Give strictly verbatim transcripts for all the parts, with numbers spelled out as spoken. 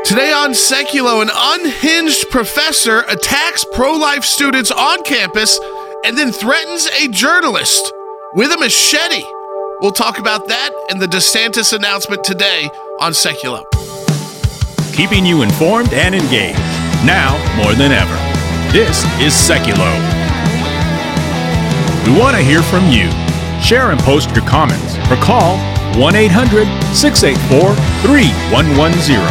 Today on Seculo, an unhinged professor attacks pro-life students on campus and then threatens a journalist with a machete. We'll talk about that and the DeSantis announcement today on Seculo. Keeping you informed and engaged, now more than ever. This is Seculo. We want to hear from you. Share and post your comments or call one eight hundred, six eight four, three one one zero.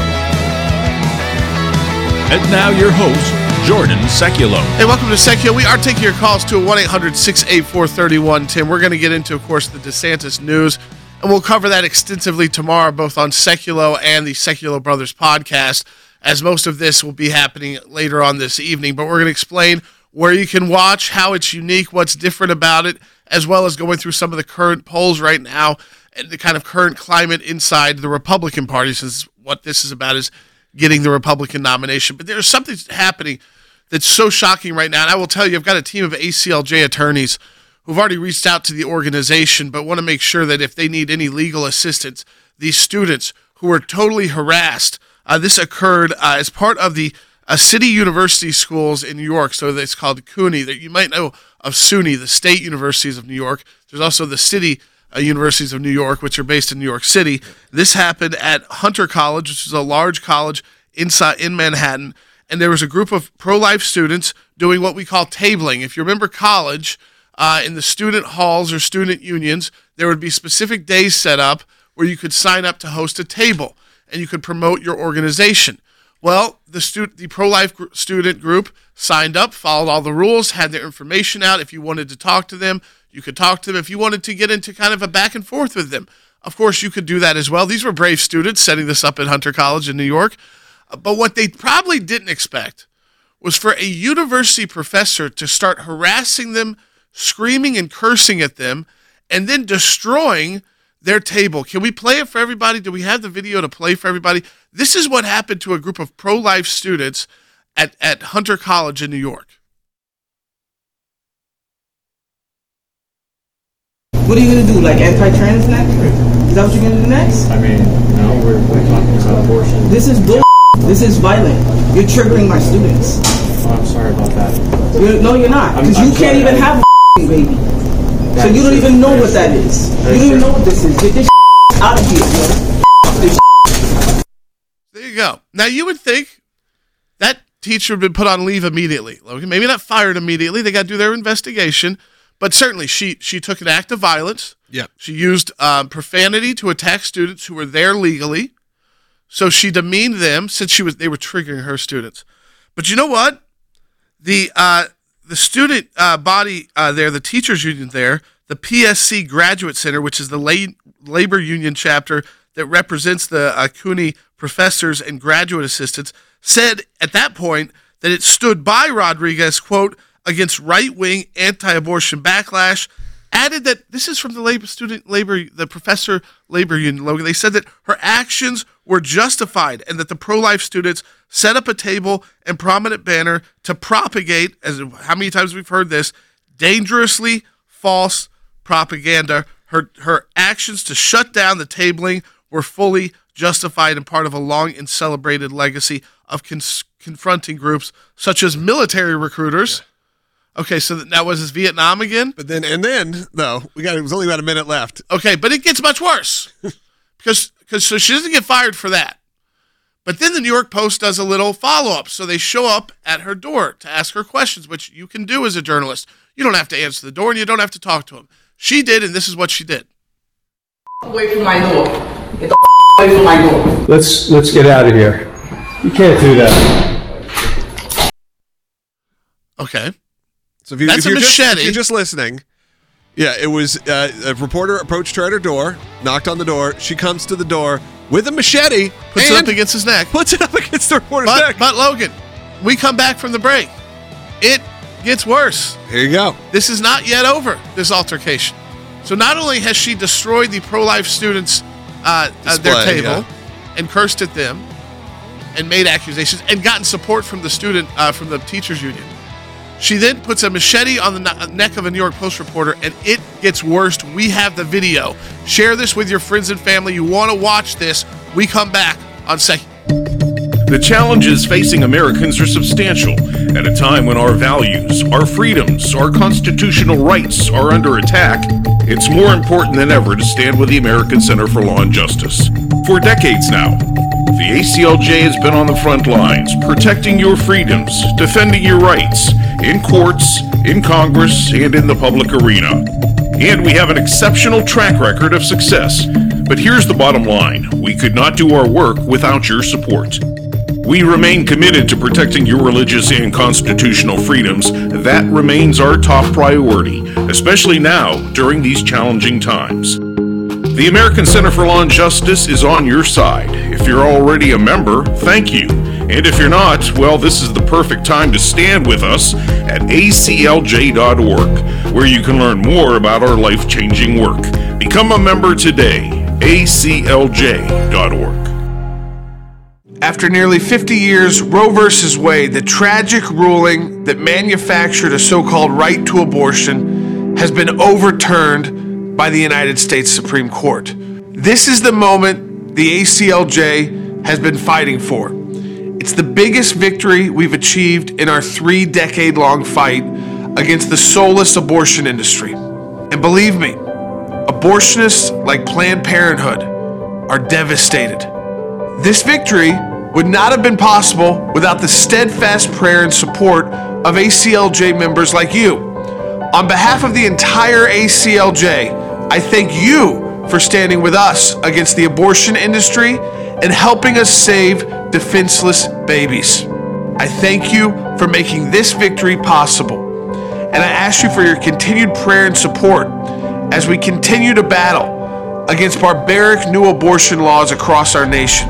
And now your host, Jordan Seculo. Hey, welcome to Seculo. We are taking your calls to one eight hundred, six eight four, three one one zero. We're going to get into, of course, the DeSantis news, and we'll cover that extensively tomorrow, both on Seculo and the Seculo Brothers podcast, as most of this will be happening later on this evening. But we're going to explain where you can watch, how it's unique, what's different about it, as well as going through some of the current polls right now and the kind of current climate inside the Republican Party, since what this is about is getting the Republican nomination. But there's something happening that's so shocking right now. And I will tell you, I've got a team of A C L J attorneys who've already reached out to the organization, but want to make sure that if they need any legal assistance, these students who were totally harassed, uh, this occurred uh, as part of the uh, City University schools in New York. So it's called CUNY. That you might know of SUNY, the State Universities of New York. There's also the City Uh, universities of New York, which are based in New York City. This happened at Hunter College, which is a large college inside in Manhattan, and there was a group of pro-life students doing what we call tabling. If you remember college, uh, in the student halls or student unions, there would be specific days set up where you could sign up to host a table, and you could promote your organization. Well, the stu- the pro-life gr- student group signed up, followed all the rules, had their information out. If you wanted to talk to them, you could talk to them. If you wanted to get into kind of a back and forth with them, of course, you could do that as well. These were brave students setting this up at Hunter College in New York. But what they probably didn't expect was for a university professor to start harassing them, screaming and cursing at them, and then destroying their table. Can we play it for everybody? Do we have the video to play for everybody? This is what happened to a group of pro-life students at, at Hunter College in New York. What are you going to do, like anti-trans next? Is that what you're going to do next? I mean, no, we're, we're talking about abortion. This is bull. This is violent. You're triggering my students. Oh, I'm sorry about that. You're, no, you're not. Because you can't even have a baby. So you don't even know what that is. You don't even know what this is. Get this out of here, yo. There you go. Now, you would think that teacher would have been put on leave immediately. Maybe not fired immediately. They got to do their investigation. But certainly, she she took an act of violence. Yep. She used um, profanity to attack students who were there legally. So she demeaned them since she was they were triggering her students. But you know what? The uh, the student uh, body uh, there, the teachers union there, the P S C Graduate Center, which is the la- labor union chapter that represents the uh, CUNY professors and graduate assistants, said at that point that it stood by Rodriguez, quote, against right-wing anti-abortion backlash, added that this is from the labor student labor, the professor labor union, Logan. They said that her actions were justified and that the pro-life students set up a table and prominent banner to propagate, as how many times we've heard this, dangerously false propaganda. Her her actions to shut down the tabling were fully justified and part of a long and celebrated legacy of cons- confronting groups such as military recruiters. Yeah. Okay, so that was his Vietnam again? But then, and then, though, we got it was only about a minute left. Okay, but it gets much worse. because because so she doesn't get fired for that. But then the New York Post does a little follow-up. So they show up at her door to ask her questions, which you can do as a journalist. You don't have to answer the door, and you don't have to talk to him. She did, and this is what she did. Away from my door. Get the away from my door. Let's let's get out of here. You can't do that. Okay. So if, you, That's if, a you're just, machete. if you're just listening, yeah, it was uh, a reporter approached her at her door, knocked on the door. She comes to the door with a machete, Puts and it up against his neck. puts it up against the reporter's But, neck. but Logan, we come back from the break. It gets worse. Here you go. This is not yet over, this altercation. So not only has she destroyed the pro-life students' uh, uh, their Display, table yeah. and cursed at them and made accusations and gotten support from the student, uh, from the teachers union. She then puts a machete on the no- neck of a New York Post reporter, and it gets worse. We have the video. Share this with your friends and family. You want to watch this. We come back on Seculo. The challenges facing Americans are substantial at a time when our values, our freedoms, our constitutional rights are under attack. It's more important than ever to stand with the American Center for Law and Justice. For decades now, the A C L J has been on the front lines, protecting your freedoms, defending your rights, in courts, in Congress, and in the public arena. And we have an exceptional track record of success. But here's the bottom line. We could not do our work without your support. We remain committed to protecting your religious and constitutional freedoms. That remains our top priority, especially now during these challenging times. The American Center for Law and Justice is on your side. If you're already a member, thank you. And if you're not, well, this is the perfect time to stand with us at A C L J dot org, where you can learn more about our life-changing work. Become a member today, A C L J dot org. After nearly fifty years, Roe versus Wade, the tragic ruling that manufactured a so-called right to abortion, has been overturned by the United States Supreme Court. This is the moment the A C L J has been fighting for. It's the biggest victory we've achieved in our three-decade-long fight against the soulless abortion industry. And believe me, abortionists like Planned Parenthood are devastated. This victory would not have been possible without the steadfast prayer and support of A C L J members like you. On behalf of the entire A C L J, I thank you for standing with us against the abortion industry and helping us save defenseless babies. I thank you for making this victory possible. And I ask you for your continued prayer and support as we continue to battle against barbaric new abortion laws across our nation.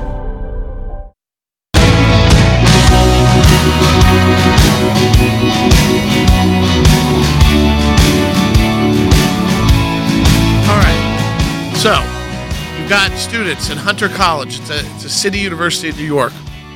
So, you've got students in Hunter College. It's a, it's a city university in New York.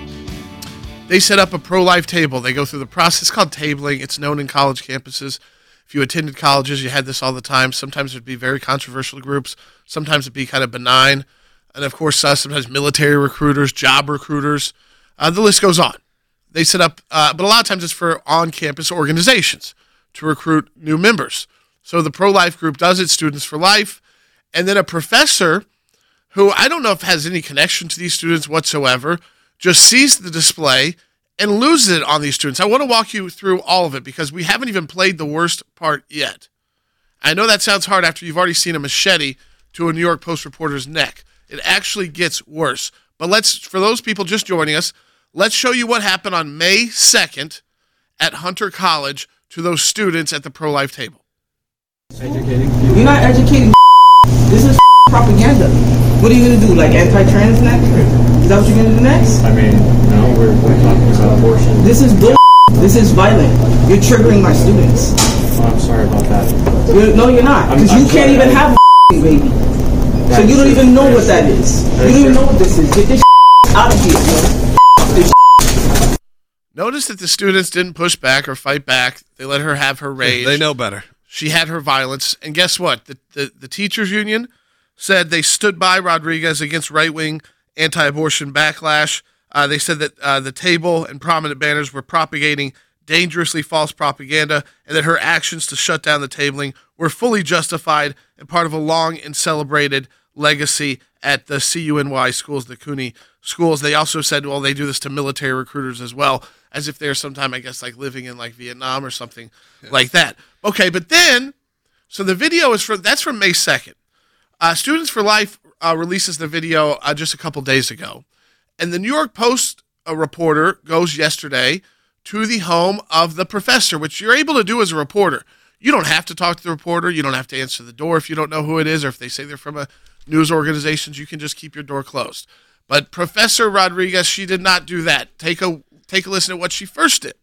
They set up a pro-life table. They go through the process called tabling. It's known in college campuses. If you attended colleges, you had this all the time. Sometimes it would be very controversial groups. Sometimes it would be kind of benign. And, of course, uh, sometimes military recruiters, job recruiters. Uh, the list goes on. They set up, uh, but a lot of times it's for on-campus organizations to recruit new members. So the pro-life group does it, Students for Life. And then a professor, who I don't know if has any connection to these students whatsoever, just sees the display and loses it on these students. I want to walk you through all of it because we haven't even played the worst part yet. I know that sounds hard after you've already seen a machete to a New York Post reporter's neck. It actually gets worse. But let's, for those people just joining us, let's show you what happened on May second at Hunter College to those students at the pro-life table. Educating. You're not educating. This is propaganda. What are you going to do, like anti-trans next? Is that what you're going to do next? I mean, no, we're, we're talking about abortion. This is bull. This is violent. You're triggering my students. Oh, I'm sorry about that. You're, no, you're not. Because you can't even have a baby. So you don't even know what that is. You don't even know what this is. Get this out of here, yo. This Notice that the students didn't push back or fight back. They let her have her rage. They know better. She had her violence. And guess what? The, the, the teachers union said they stood by Rodriguez against right-wing anti-abortion backlash. Uh, they said that uh, the table and prominent banners were propagating dangerously false propaganda and that her actions to shut down the tabling were fully justified and part of a long and celebrated legacy at the C U N Y schools, the CUNY schools. They also said, well, they do this to military recruiters as well, as if they're sometime, I guess, like living in like Vietnam or something yeah. like that. Okay, but then, so the video is from, that's from May second. Uh, Students for Life uh, releases the video uh, just a couple days ago. And the New York Post uh, reporter goes yesterday to the home of the professor, which you're able to do as a reporter. You don't have to talk to the reporter. You don't have to answer the door if you don't know who it is, or if they say they're from a news organization, you can just keep your door closed. But Professor Rodriguez, she did not do that. Take a take a listen to what she first did.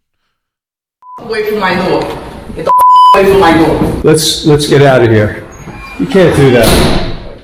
away from my door. Get the away from my door. Let's let's get out of here. You can't do that.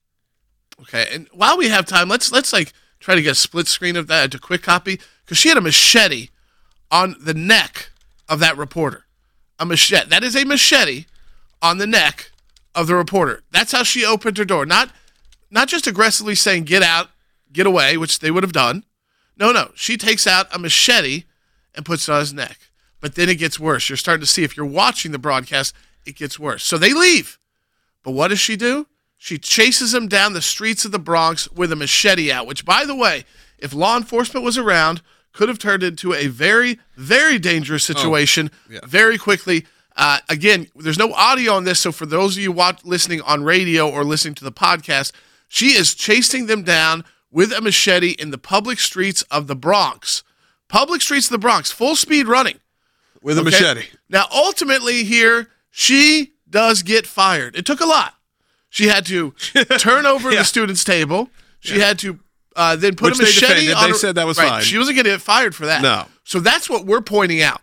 Okay, and while we have time, let's let's like try to get a split screen of that, a quick copy, because she had a machete on the neck of that reporter. A machete. That is a machete on the neck of the reporter. That's how she opened her door. Not not just aggressively saying, get out, get away, which they would have done. No, no. She takes out a machete and puts it on his neck. But then it gets worse. You're starting to see, if you're watching the broadcast, it gets worse. So they leave. But what does she do? She chases him down the streets of the Bronx with a machete out, which, by the way, if law enforcement was around, could have turned into a very, very dangerous situation oh, yeah. very quickly. Uh, again, there's no audio on this, so for those of you watch, listening on radio or listening to the podcast, she is chasing them down with a machete in the public streets of the Bronx. Public streets of the Bronx, full speed running. With a okay? machete. Now, ultimately here, she does get fired. It took a lot. She had to turn over yeah. the student's table. She yeah. had to uh, then put Which a machete they defended. on They her, said that was right. fine. She wasn't going to get fired for that. No. So that's what we're pointing out.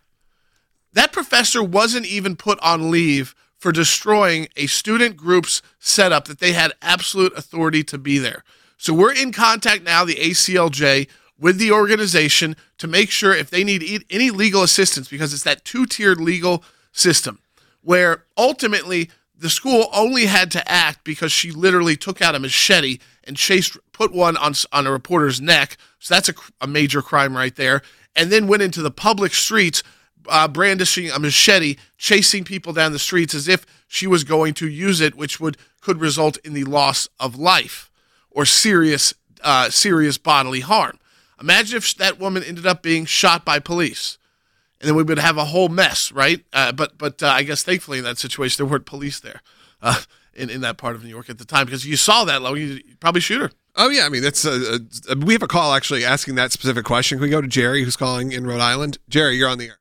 That professor wasn't even put on leave for destroying a student group's setup that they had absolute authority to be there. So we're in contact now, the A C L J, with the organization to make sure if they need any legal assistance, because it's that two-tiered legal system where ultimately the school only had to act because she literally took out a machete and chased, put one on, on a reporter's neck. So that's a, a major crime right there. And then went into the public streets uh, brandishing a machete, chasing people down the streets as if she was going to use it, which would could result in the loss of life or serious uh, serious bodily harm. Imagine if that woman ended up being shot by police, and then we would have a whole mess, right? Uh, but but uh, I guess thankfully in that situation there weren't police there uh, in in that part of New York at the time, because if you saw that, Logan, you'd probably shoot her. Oh yeah, I mean that's uh, uh, we have a call actually asking that specific question. Can we go to Jerry, who's calling in Rhode Island? Jerry, you're on the air.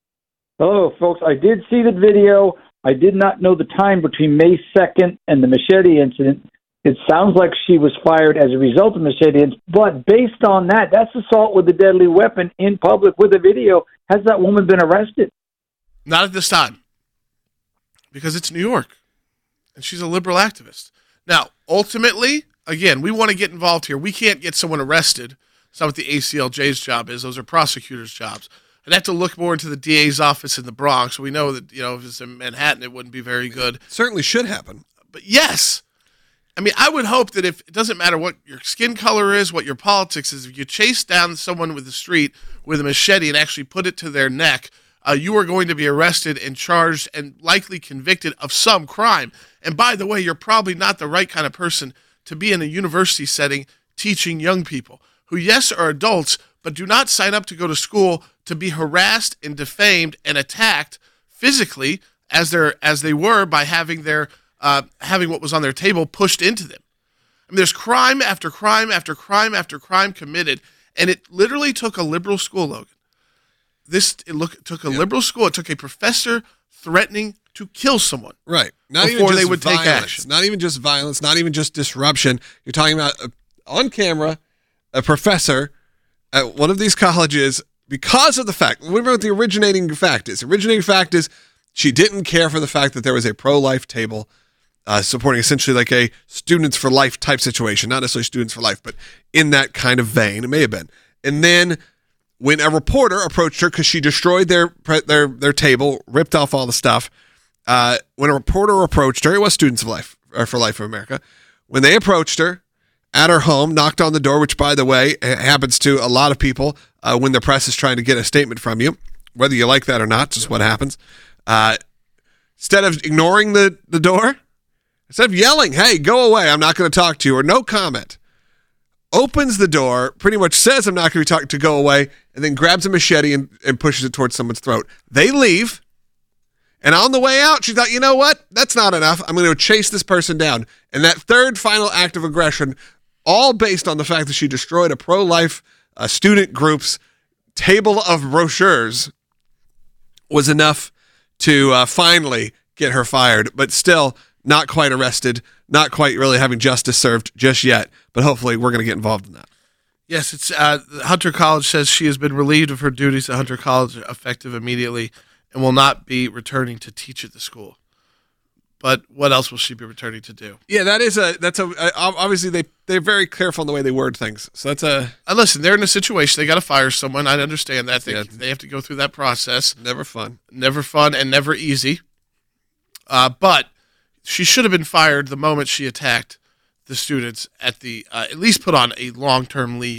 Hello, folks. I did see the video. I did not know the time between May second and the machete incident. It sounds like she was fired as a result of machete incident, but based on that, that's assault with a deadly weapon in public with a video. Has that woman been arrested? Not at this time, because it's New York, and she's a liberal activist. Now, ultimately, again, we want to get involved here. We can't get someone arrested. It's not what the A C L J's job is. Those are prosecutors' jobs. I'd have to look more into the D A's office in the Bronx. We know that, you know, if it's in Manhattan, it wouldn't be very good. It certainly should happen. But yes, I mean, I would hope that if it doesn't matter what your skin color is, what your politics is, if you chase down someone with the street with a machete and actually put it to their neck, uh, you are going to be arrested and charged and likely convicted of some crime. And by the way, you're probably not the right kind of person to be in a university setting teaching young people who, yes, are adults, but do not sign up to go to school to be harassed and defamed and attacked physically as they're as they were by having their uh, having what was on their table pushed into them. I mean, there's crime after crime after crime after crime committed, and it literally took a liberal school, Logan. This it look took a yep. liberal school. It took a professor threatening to kill someone, right? Not before even just they would violence, take action. Not even just violence. Not even just disruption. You're talking about uh, on camera, a professor at one of these colleges, because of the fact, remember what the originating fact is. The originating fact is she didn't care for the fact that there was a pro-life table uh, supporting essentially like a students for life type situation. Not necessarily students for life, but in that kind of vein. It may have been. And then when a reporter approached her because she destroyed their their their table, ripped off all the stuff, uh, when a reporter approached her, it was Students of Life, or for Life of America, when they approached her at her home, knocked on the door, which, by the way, happens to a lot of people uh, when the press is trying to get a statement from you, whether you like that or not, just what happens. Uh, instead of ignoring the, the door, instead of yelling, hey, go away, I'm not going to talk to you, or no comment, opens the door, pretty much says I'm not going to be talking to go away, and then grabs a machete and, and pushes it towards someone's throat. They leave, and on the way out, she thought, you know what? That's not enough. I'm going to chase this person down. And that third final act of aggression, all based on the fact that she destroyed a pro-life uh, student group's table of brochures, was enough to uh, finally get her fired, but still not quite arrested, not quite really having justice served just yet, but hopefully we're going to get involved in that. Yes, it's uh, Hunter College says she has been relieved of her duties at Hunter College effective immediately and will not be returning to teach at the school. But what else will she be returning to do? Yeah, that is a that's a uh, obviously they they're very careful in the way they word things. So that's a and listen, they're in a situation they got to fire someone. I understand that they yeah. they have to go through that process. Never fun, never fun, and never easy. Uh, but she should have been fired the moment she attacked the students at the uh, at least put on a long term leave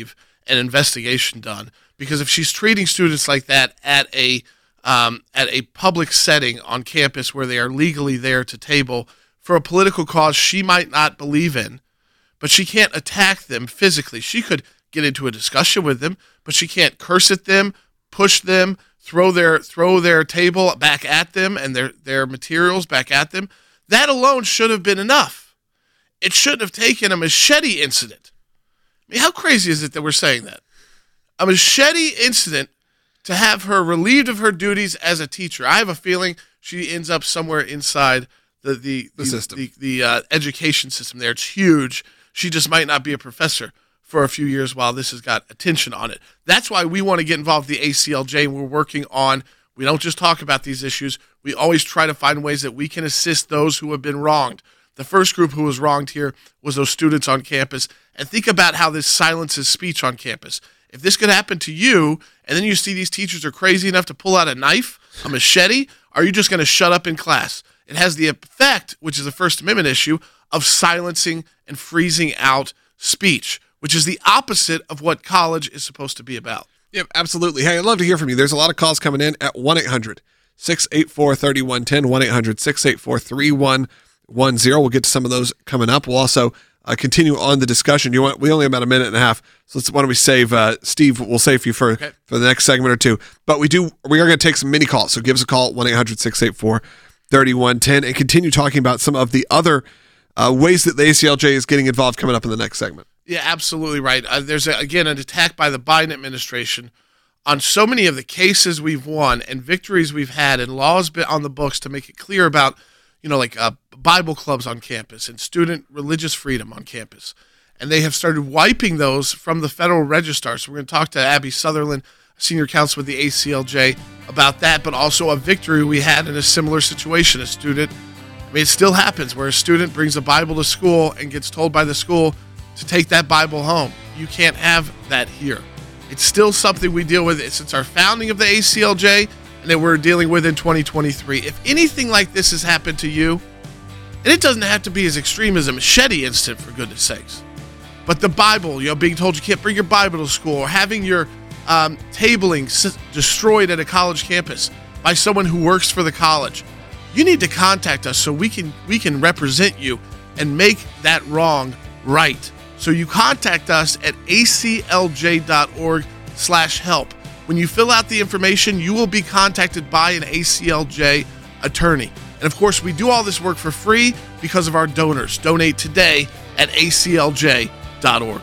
an investigation done, because if she's treating students like that at a um, at a public setting on campus where they are legally there to table for a political cause she might not believe in, but she can't attack them physically. She could get into a discussion with them, but she can't curse at them, push them, throw their throw their table back at them and their, their materials back at them. That alone should have been enough. It shouldn't have taken a machete incident. I mean, how crazy is it that we're saying that? A machete incident to have her relieved of her duties as a teacher. I have a feeling she ends up somewhere inside the the the, the system, the, the uh, education system there. It's huge. She just might not be a professor for a few years while this has got attention on it. That's why we want to get involved with the A C L J. We're working on, we don't just talk about these issues. We always try to find ways that we can assist those who have been wronged. The first group who was wronged here was those students on campus. And think about how this silences speech on campus. If this could happen to you, and then you see these teachers are crazy enough to pull out a knife, a machete, are you just going to shut up in class? It has the effect, which is a First Amendment issue, of silencing and freezing out speech, which is the opposite of what college is supposed to be about. Yep, absolutely. Hey, I'd love to hear from you. There's a lot of calls coming in at one eight hundred six eight four three one one zero, one eight hundred six eight four three one one zero. We'll get to some of those coming up. We'll also uh, continue on the discussion. You want? We only have about a minute and a half, so let's, why don't we save, uh, Steve, we'll save you for, okay. for the next segment or two. But we do. We are going to take some mini calls, so give us a call at one eight hundred six eight four three one one zero and continue talking about some of the other uh, ways that the A C L J is getting involved coming up in the next segment. Yeah, absolutely right. Uh, there's, a, again, an attack by the Biden administration on so many of the cases we've won and victories we've had and laws on the books to make it clear about, you know, like uh, Bible clubs on campus and student religious freedom on campus. And they have started wiping those from the Federal Register. So we're going to talk to Abby Sutherland, senior counsel with the A C L J, about that, but also a victory we had in a similar situation. A student, I mean, it still happens where a student brings a Bible to school and gets told by the school to take that Bible home. You can't have that here. It's still something we deal with since our founding of the A C L J and that we're dealing with in twenty twenty-three. If anything like this has happened to you, and it doesn't have to be as extreme as a machete incident, for goodness sakes, but the Bible, you know, being told you can't bring your Bible to school, or having your um, tabling s- destroyed at a college campus by someone who works for the college, you need to contact us so we can we can represent you and make that wrong right. So you contact us at A C L J dot org slash help. When you fill out the information, you will be contacted by an A C L J attorney. And of course, we do all this work for free because of our donors. Donate today at A C L J dot org.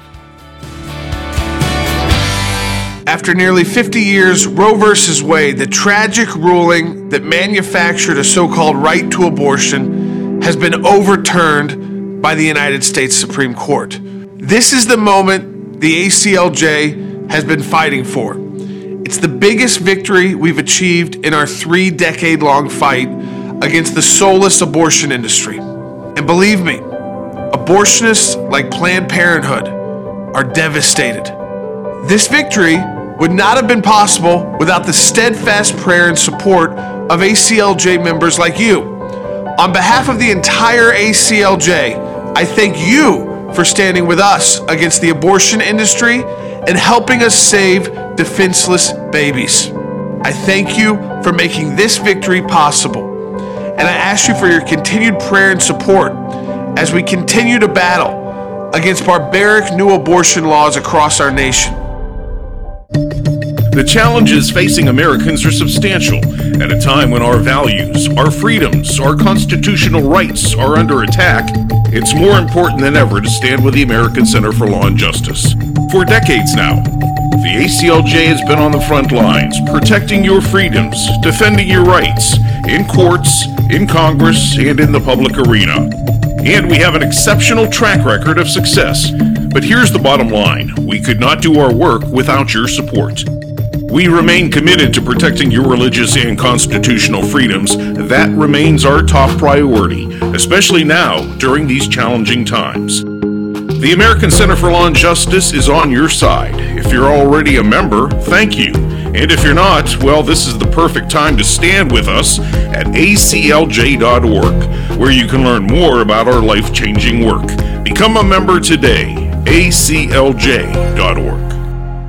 After nearly fifty years, Roe versus Wade, the tragic ruling that manufactured a so-called right to abortion, has been overturned by the United States Supreme Court. This is the moment the A C L J has been fighting for. It's the biggest victory we've achieved in our three-decade-long fight against the soulless abortion industry. And believe me, abortionists like Planned Parenthood are devastated. This victory would not have been possible without the steadfast prayer and support of A C L J members like you. On behalf of the entire A C L J, I thank you for standing with us against the abortion industry and helping us save defenseless babies. I thank you for making this victory possible. And I ask you for your continued prayer and support as we continue to battle against barbaric new abortion laws across our nation. The challenges facing Americans are substantial at a time when our values, our freedoms, our constitutional rights are under attack. It's more important than ever to stand with the American Center for Law and Justice. For decades now, the A C L J has been on the front lines, protecting your freedoms, defending your rights, in courts, in Congress, and in the public arena. And we have an exceptional track record of success. But here's the bottom line. We could not do our work without your support. We remain committed to protecting your religious and constitutional freedoms. That remains our top priority, especially now during these challenging times. The American Center for Law and Justice is on your side. If you're already a member, thank you. And if you're not, well, this is the perfect time to stand with us at A C L J dot org, where you can learn more about our life-changing work. Become a member today, A C L J dot org.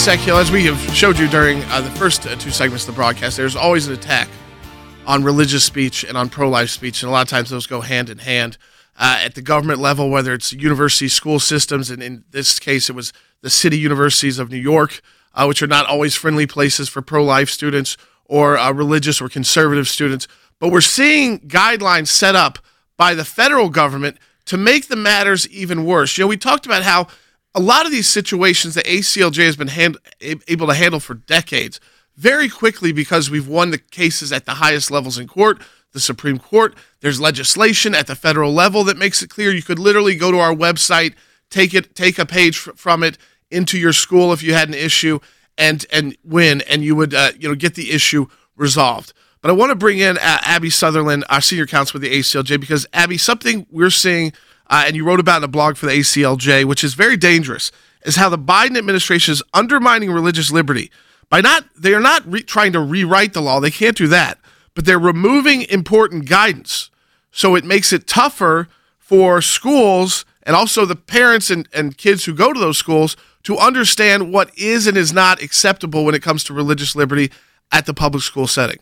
secular, as we have showed you during uh, the first uh, two segments of the broadcast, there's always an attack on religious speech and on pro-life speech, and a lot of times those go hand in hand. Uh, at the government level, whether it's university school systems, and in this case it was the city universities of New York, uh, which are not always friendly places for pro-life students or uh, religious or conservative students. But we're seeing guidelines set up by the federal government to make the matters even worse. You know, we talked about how a lot of these situations the A C L J has been hand, able to handle for decades very quickly because we've won the cases at the highest levels in court, the Supreme Court. There's legislation at the federal level that makes it clear. You could literally go to our website, take it, take a page f- from it into your school if you had an issue, and and win, and you would uh, you know get the issue resolved. But I want to bring in uh, Abby Sutherland, our senior counsel with the A C L J, because Abby, something we're seeing, uh, and you wrote about in a blog for the A C L J, which is very dangerous, is how the Biden administration is undermining religious liberty by not. They are not re- trying to rewrite the law. They can't do that. But they're removing important guidance. So it makes it tougher for schools and also the parents and, and kids who go to those schools to understand what is and is not acceptable when it comes to religious liberty at the public school setting.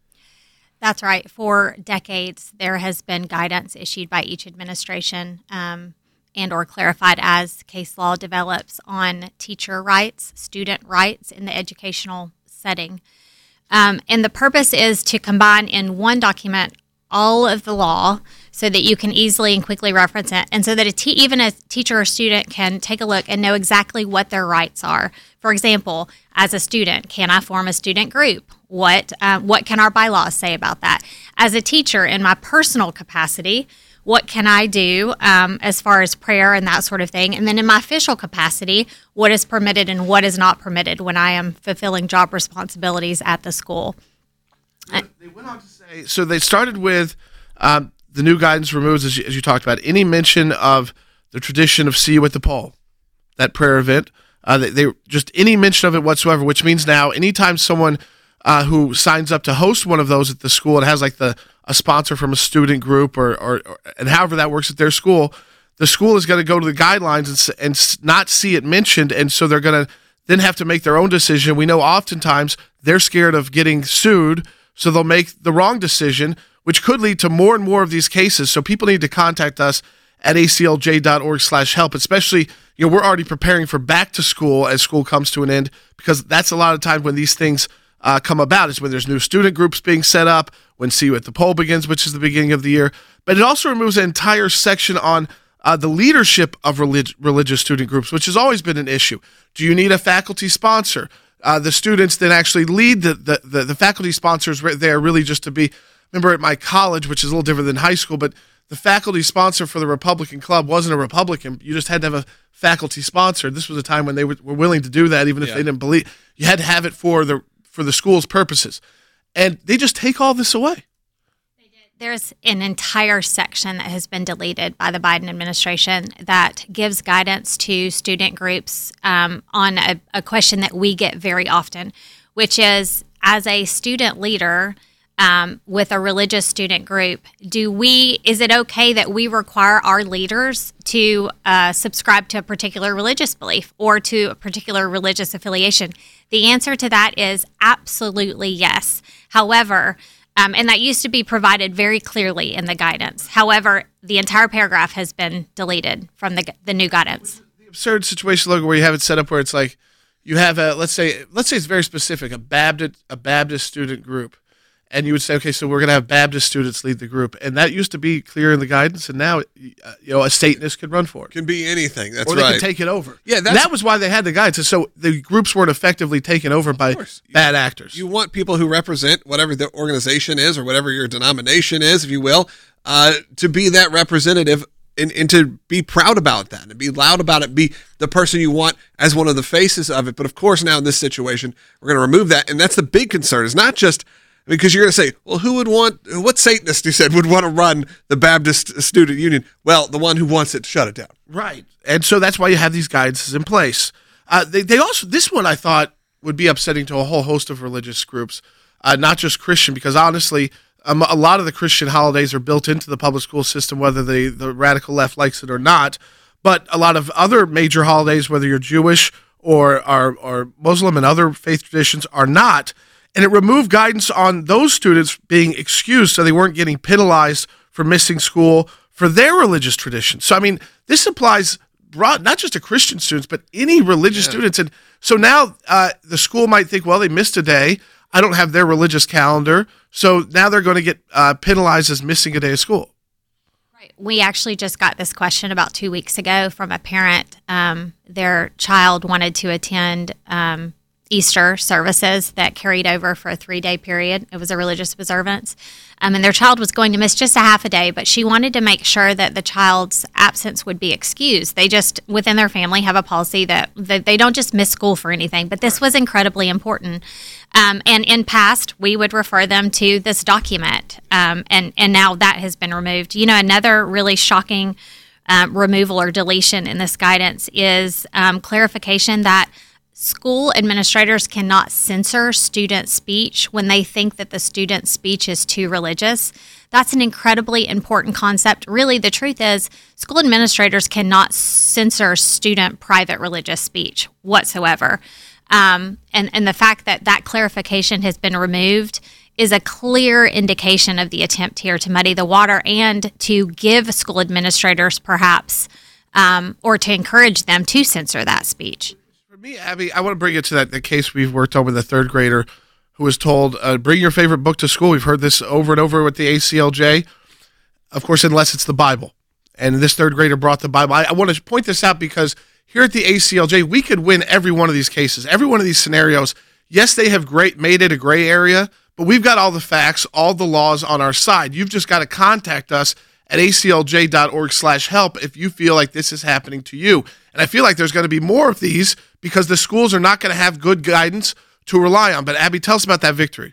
That's right. For decades, there has been guidance issued by each administration um, and or clarified as case law develops on teacher rights, student rights in the educational setting. Um, and the purpose is to combine in one document all of the law so that you can easily and quickly reference it, and so that a te- even a teacher or student can take a look and know exactly what their rights are. For example, as a student, can I form a student group? What uh, what can our bylaws say about that? As a teacher, in my personal capacity, what can I do um, as far as prayer and that sort of thing? And then in my official capacity, what is permitted and what is not permitted when I am fulfilling job responsibilities at the school? They went on to say, so they started with um, the new guidance removes, as you, as you talked about, any mention of the tradition of see you at the poll, that prayer event. Uh, they, they just any mention of it whatsoever, which means now anytime someone uh, who signs up to host one of those at the school, it has like the a sponsor from a student group or, or, or and however that works at their school, the school is going to go to the guidelines and, and not see it mentioned, and so they're going to then have to make their own decision. We know oftentimes they're scared of getting sued, so they'll make the wrong decision, which could lead to more and more of these cases. So people need to contact us at A C L J dot org slash help, especially, you know, we're already preparing for back to school as school comes to an end, because that's a lot of times when these things uh, come about, is when there's new student groups being set up, when See You at the Poll begins, which is the beginning of the year. But it also removes an entire section on uh, the leadership of relig- religious student groups, which has always been an issue. Do you need a faculty sponsor? Uh, the students then actually lead the, the, the, the faculty sponsors right there really just to be, remember at my college, which is a little different than high school, but the faculty sponsor for the Republican Club wasn't a Republican. You just had to have a faculty sponsor. This was a time when they were, were willing to do that, even if Yeah. they didn't believe. You had to have it for the for the school's purposes. And they just take all this away. There's an entire section that has been deleted by the Biden administration that gives guidance to student groups um, on a, a question that we get very often, which is, as a student leader um, with a religious student group, do we? Is it okay that we require our leaders to uh, subscribe to a particular religious belief or to a particular religious affiliation? The answer to that is absolutely yes. However, Um, and that used to be provided very clearly in the guidance. However, the entire paragraph has been deleted from the the new guidance. The absurd situation, look, where you have it set up where it's like you have a let's say let's say it's very specific, a Baptist a Baptist student group, and you would say, okay, so we're going to have Baptist students lead the group, and that used to be clear in the guidance, and now uh, you know a Satanist could run for it. Can be anything. That's or they right. could take it over. Yeah, And that's- that was why they had the guidance. So the groups weren't effectively taken over by course. bad actors. You want people who represent whatever the organization is or whatever your denomination is, if you will, uh, to be that representative and, and to be proud about that and be loud about it, be the person you want as one of the faces of it. But of course, now in this situation, we're going to remove that. And that's the big concern. It's not just because you're going to say, well, who would want, what Satanist, you said, would want to run the Baptist Student Union? Well, the one who wants it to shut it down. Right. And so that's why you have these guidances in place. Uh, they, they also, this one I thought would be upsetting to a whole host of religious groups, uh, not just Christian, because honestly, um, a lot of the Christian holidays are built into the public school system, whether they, the radical left likes it or not. But a lot of other major holidays, whether you're Jewish or are, are Muslim and other faith traditions are not. And it removed guidance on those students being excused so they weren't getting penalized for missing school for their religious tradition. So, I mean, this applies broad, not just to Christian students, but any religious yeah. students. And so now uh, the school might think, well, they missed a day. I don't have their religious calendar. So now they're going to get uh, penalized as missing a day of school. Right. We actually just got this question about two weeks ago from a parent. Um, their child wanted to attend um, Easter services that carried over for a three-day period. It was a religious observance. Um, and their child was going to miss just a half a day, but she wanted to make sure that the child's absence would be excused. They just, within their family, have a policy that, that they don't just miss school for anything, but this was incredibly important. Um, and in past, we would refer them to this document, um, and, and now that has been removed. You know, another really shocking um, removal or deletion in this guidance is um, clarification that school administrators cannot censor student speech when they think that the student's speech is too religious. That's an incredibly important concept. Really, the truth is, school administrators cannot censor student private religious speech whatsoever. Um, and, and the fact that that clarification has been removed is a clear indication of the attempt here to muddy the water and to give school administrators perhaps, um, or to encourage them to censor that speech. For me, Abby, I want to bring it to that the case we've worked on with a third grader who was told, uh, bring your favorite book to school. We've heard this over and over with the A C L J. Of course, unless it's the Bible. And this third grader brought the Bible. I, I want to point this out because here at the A C L J, we could win every one of these cases, every one of these scenarios. Yes, they have great made it a gray area, but we've got all the facts, all the laws on our side. You've just got to contact us at A C L J dot org slash help if you feel like this is happening to you. And I feel like there's going to be more of these because the schools are not going to have good guidance to rely on. But Abby, tell us about that victory.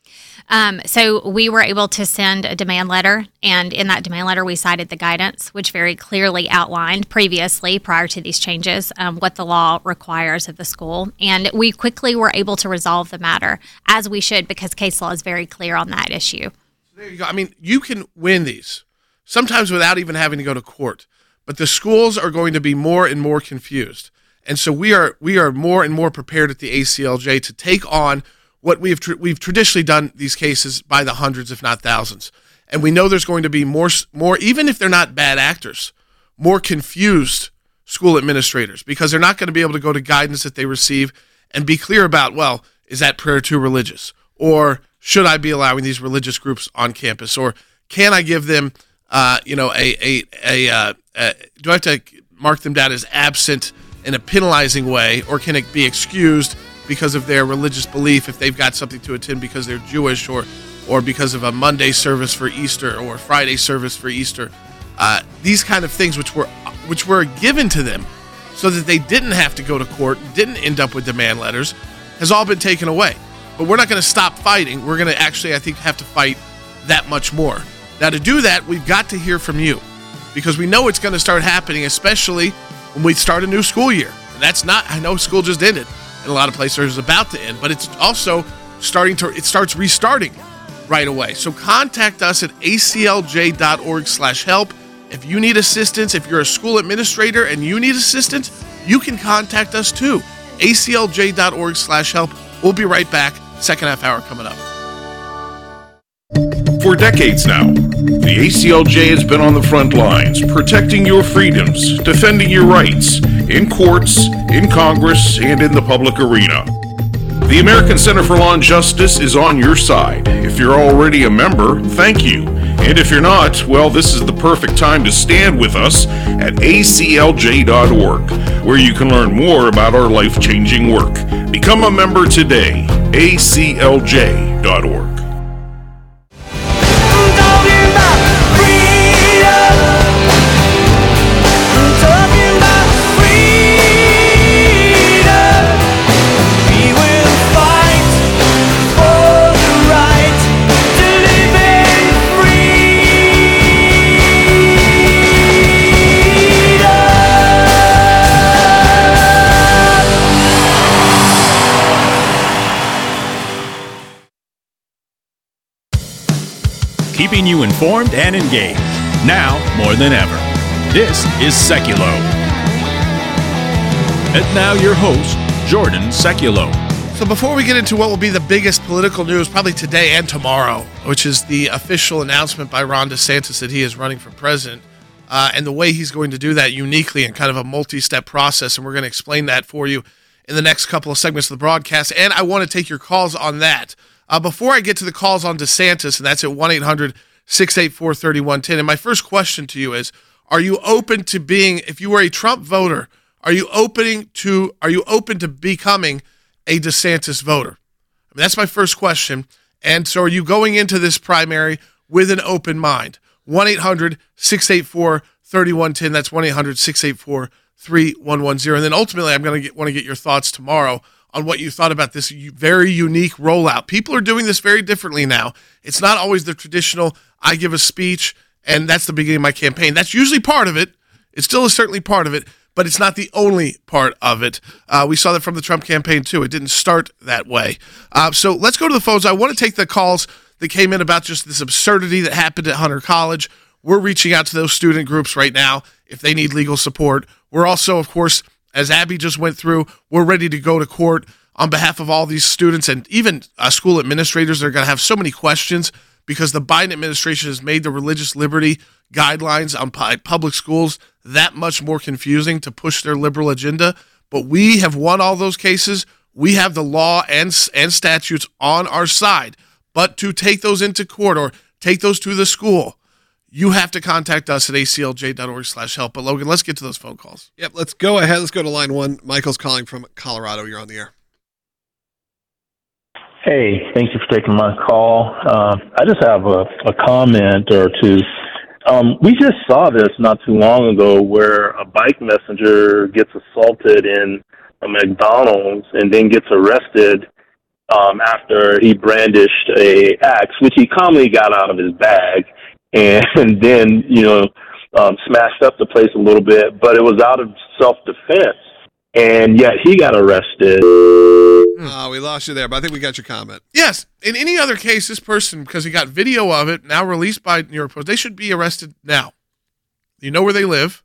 Um, so we were able to send a demand letter, and in that demand letter, we cited the guidance, which very clearly outlined previously, prior to these changes, um, what the law requires of the school. And we quickly were able to resolve the matter, as we should, because case law is very clear on that issue. There you go. I mean, you can win these, sometimes without even having to go to court. But the schools are going to be more and more confused. And so we are we are more and more prepared at the A C L J to take on what we've tr- we've traditionally done these cases by the hundreds, if not thousands. And we know there's going to be more, more, even if they're not bad actors, more confused school administrators, because they're not going to be able to go to guidance that they receive and be clear about, well, is that prayer too religious? Or should I be allowing these religious groups on campus? Or can I give them, uh, you know, a, a, a, uh, a, do I have to mark them down as absent in a penalizing way, or can it be excused because of their religious belief if they've got something to attend because they're Jewish, or or because of a Monday service for Easter or a Friday service for Easter? Uh, these kind of things which were which were given to them so that they didn't have to go to court, didn't end up with demand letters, has all been taken away. But we're not going to stop fighting. We're going to actually, I think, have to fight that much more. Now, to do that, we've got to hear from you, because we know it's going to start happening, especially when we start a new school year. And that's not, I know school just ended. In a lot of places it's about to end, but it's also starting to, it starts restarting right away. So contact us at A C L J dot org slash help. If you need assistance, if you're a school administrator and you need assistance, you can contact us too. A C L J dot org slash help. We'll be right back. Second half hour coming up. For decades now, the A C L J has been on the front lines, protecting your freedoms, defending your rights, in courts, in Congress, and in the public arena. The American Center for Law and Justice is on your side. If you're already a member, thank you. And if you're not, well, this is the perfect time to stand with us at A C L J dot org, where you can learn more about our life-changing work. Become a member today, A C L J dot org. Keeping you informed and engaged, now more than ever. This is Seculo. And now your host, Jordan Seculo. So before we get into what will be the biggest political news, probably today and tomorrow, which is the official announcement by Ron DeSantis that he is running for president, uh, and the way he's going to do that uniquely in kind of a multi-step process, and we're going to explain that for you in the next couple of segments of the broadcast, and I want to take your calls on that. Uh, before I get to the calls on DeSantis, and that's at one eight hundred six eight four three one one zero, and my first question to you is, are you open to being, if you were a Trump voter, are you opening to, are you open to becoming a DeSantis voter? I mean, that's my first question. And so are you going into this primary with an open mind? one eight hundred six eight four three one one zero. That's one eight hundred six eight four three one one zero. And then ultimately, I'm going to want to get your thoughts tomorrow on what you thought about this very unique rollout. People are doing this very differently now. It's not always the traditional, I give a speech, and that's the beginning of my campaign. That's usually part of it. It still is certainly part of it, but it's not the only part of it. Uh, we saw that from the Trump campaign, too. It didn't start that way. Uh, so let's go to the phones. I want to take the calls that came in about just this absurdity that happened at Hunter College. We're reaching out to those student groups right now if they need legal support. We're also, of course, as Abby just went through, we're ready to go to court on behalf of all these students and even uh, school administrators. They're going to have so many questions because the Biden administration has made the religious liberty guidelines on pu- public schools that much more confusing to push their liberal agenda. But we have won all those cases. We have the law and, and statutes on our side. But to take those into court or take those to the school, you have to contact us at A C L J dot org slash help. But Logan, let's get to those phone calls. Yep, let's go ahead. Let's go to line one. Michael's calling from Colorado. You're on the air. Hey, thank you for taking my call. Uh, I just have a, a comment or two. Um, we just saw this not too long ago where a bike messenger gets assaulted in a McDonald's and then gets arrested um, after he brandished a axe, which he calmly got out of his bag, and, and then, you know, um, smashed up the place a little bit, but it was out of self-defense, and yet he got arrested. Oh, we lost you there, but I think we got your comment. Yes. In any other case, this person, because he got video of it, now released by New York Post, they should be arrested now. You know where they live.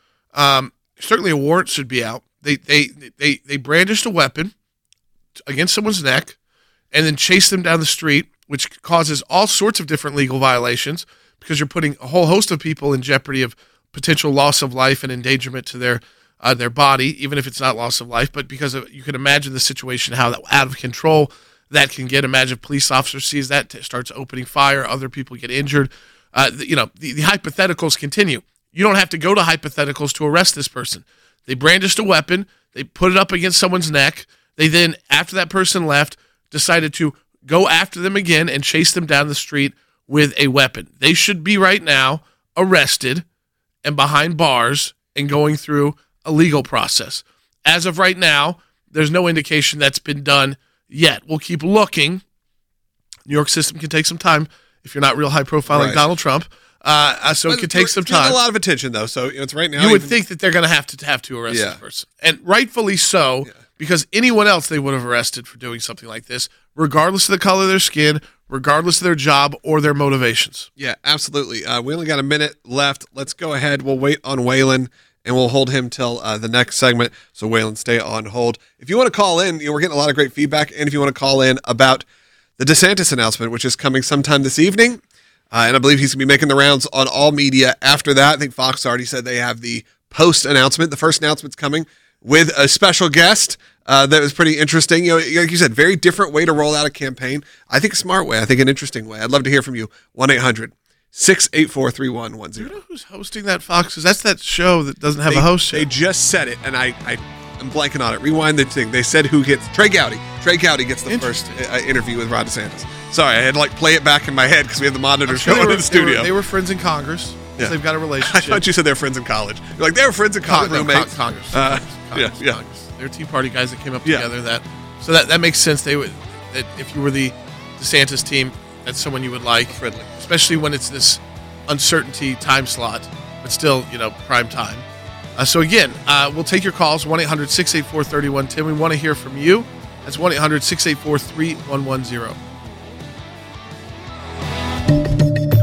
Um, certainly a warrant should be out. They, they, they, they brandished a weapon against someone's neck and then chased them down the street, which causes all sorts of different legal violations because you're putting a whole host of people in jeopardy of potential loss of life and endangerment to their Uh, their body, even if it's not loss of life, but because of, you can imagine the situation, how that, out of control that can get. Imagine if police officer sees that, t- starts opening fire, other people get injured. Uh, the, you know, the, the hypotheticals continue. You don't have to go to hypotheticals to arrest this person. They brandished a weapon. They put it up against someone's neck. They then, after that person left, decided to go after them again and chase them down the street with a weapon. They should be right now arrested and behind bars and going through a legal process. As of right now, there's no indication that's been done yet. We'll keep looking. New York system can take some time if you're not real high profile Right. like Donald Trump. Uh, so But it could take some it's getting time. a lot of attention, though, so you know, it's right now. You would even- think that they're going to have to have to arrest Yeah. this person. And rightfully so, Yeah. because anyone else they would have arrested for doing something like this, regardless of the color of their skin, regardless of their job or their motivations. Yeah, absolutely. Uh, we only got a minute left. Let's go ahead. We'll wait on Waylon, and we'll hold him till uh, the next segment. So, Waylon, stay on hold. If you want to call in, you know, we're getting a lot of great feedback. And if you want to call in about the DeSantis announcement, which is coming sometime this evening, uh, and I believe he's going to be making the rounds on all media after that. I think Fox already said they have the post announcement. The first announcement's coming with a special guest uh, that was pretty interesting. You know, like you said, very different way to roll out a campaign. I think a smart way. I think an interesting way. I'd love to hear from you. one eight hundred six eight four three one one Do you zero. know who's hosting that, Fox? Because that's that show that doesn't have They, a host. they yet. just said it, and I, I, I'm blanking on it. Rewind the thing. They said who gets Trey Gowdy. Trey Gowdy gets the first Interesting. uh, interview with Ron DeSantis. Sorry, I had to like play it back in my head because we have the monitor I'm sure showing they in were, the they were- studio. They were friends in Congress. Yeah. So they've got a I relationship. thought you said they were friends in college. You're like, they were friends in college, Con- no, roommates. Con- Congress. Uh, Congress, yeah, yeah. Congress. They're Tea Party guys that came up Yeah. together. That so that, that makes sense. They would that if you were the DeSantis team, that's someone you would like, Friendly. especially when it's this uncertainty time slot, but still, you know, prime time. Uh, so again, uh, we'll take your calls one eight hundred six eight four three one one zero. We want to hear from you. That's one eight hundred six eight four three one one zero.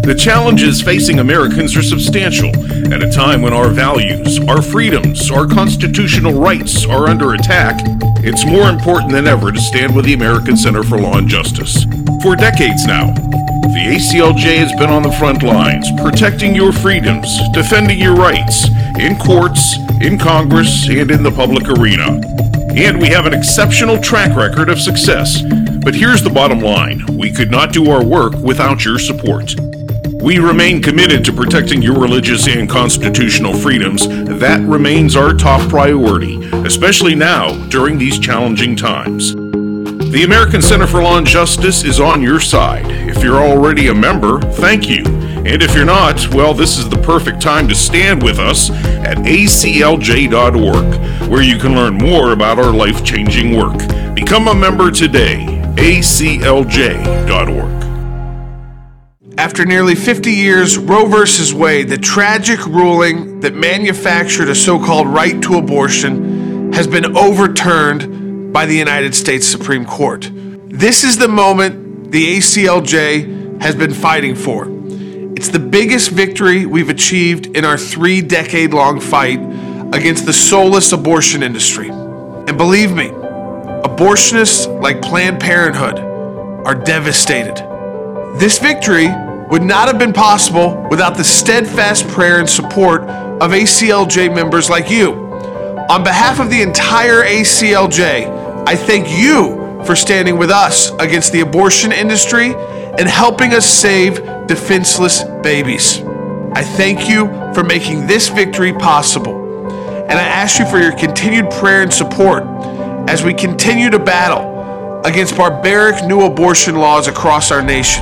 The challenges facing Americans are substantial at a time when our values, our freedoms, our constitutional rights are under attack. It's more important than ever to stand with the American Center for Law and Justice. For decades now, the A C L J has been on the front lines, protecting your freedoms, defending your rights, in courts, in Congress, and in the public arena. And we have an exceptional track record of success. But here's the bottom line. We could not do our work without your support. We remain committed to protecting your religious and constitutional freedoms. That remains our top priority, especially now during these challenging times. The American Center for Law and Justice is on your side. If you're already a member, thank you. And if you're not, well, this is the perfect time to stand with us at A C L J dot org, where you can learn more about our life-changing work. Become a member today, A C L J dot org. After nearly fifty years, Roe versus Wade, the tragic ruling that manufactured a so-called right to abortion, has been overturned by the United States Supreme Court. This is the moment the A C L J has been fighting for. It's the biggest victory we've achieved in our three-decade-long fight against the soulless abortion industry. And believe me, abortionists like Planned Parenthood are devastated. This victory would not have been possible without the steadfast prayer and support of A C L J members like you. On behalf of the entire A C L J, I thank you for standing with us against the abortion industry and helping us save defenseless babies. I thank you for making this victory possible. And I ask you for your continued prayer and support as we continue to battle against barbaric new abortion laws across our nation.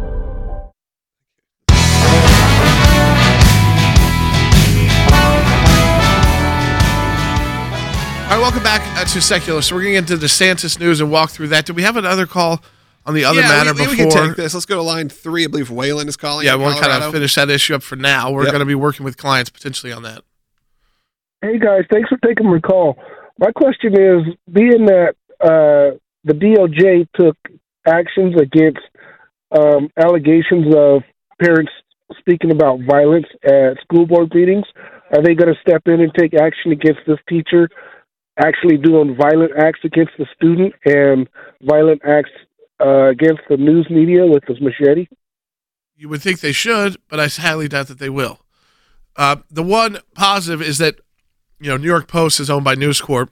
All right, welcome back uh, to Secular. So we're going to get into the DeSantis news and walk through that. Did we have another call on the other yeah, matter we, before? we can take this. Let's go to line three. I believe Waylon is calling. Yeah, we'll kind of finish that issue up for now. We're Yep. going to be working with clients potentially on that. Hey, guys, thanks for taking my call. My question is, being that uh, the D O J took actions against um, allegations of parents speaking about violence at school board meetings, are they going to step in and take action against this teacher actually doing violent acts against the student and violent acts uh, against the news media with his machete? You would think they should, but I highly doubt that they will. Uh, the one positive is that, you know, New York Post is owned by News Corp.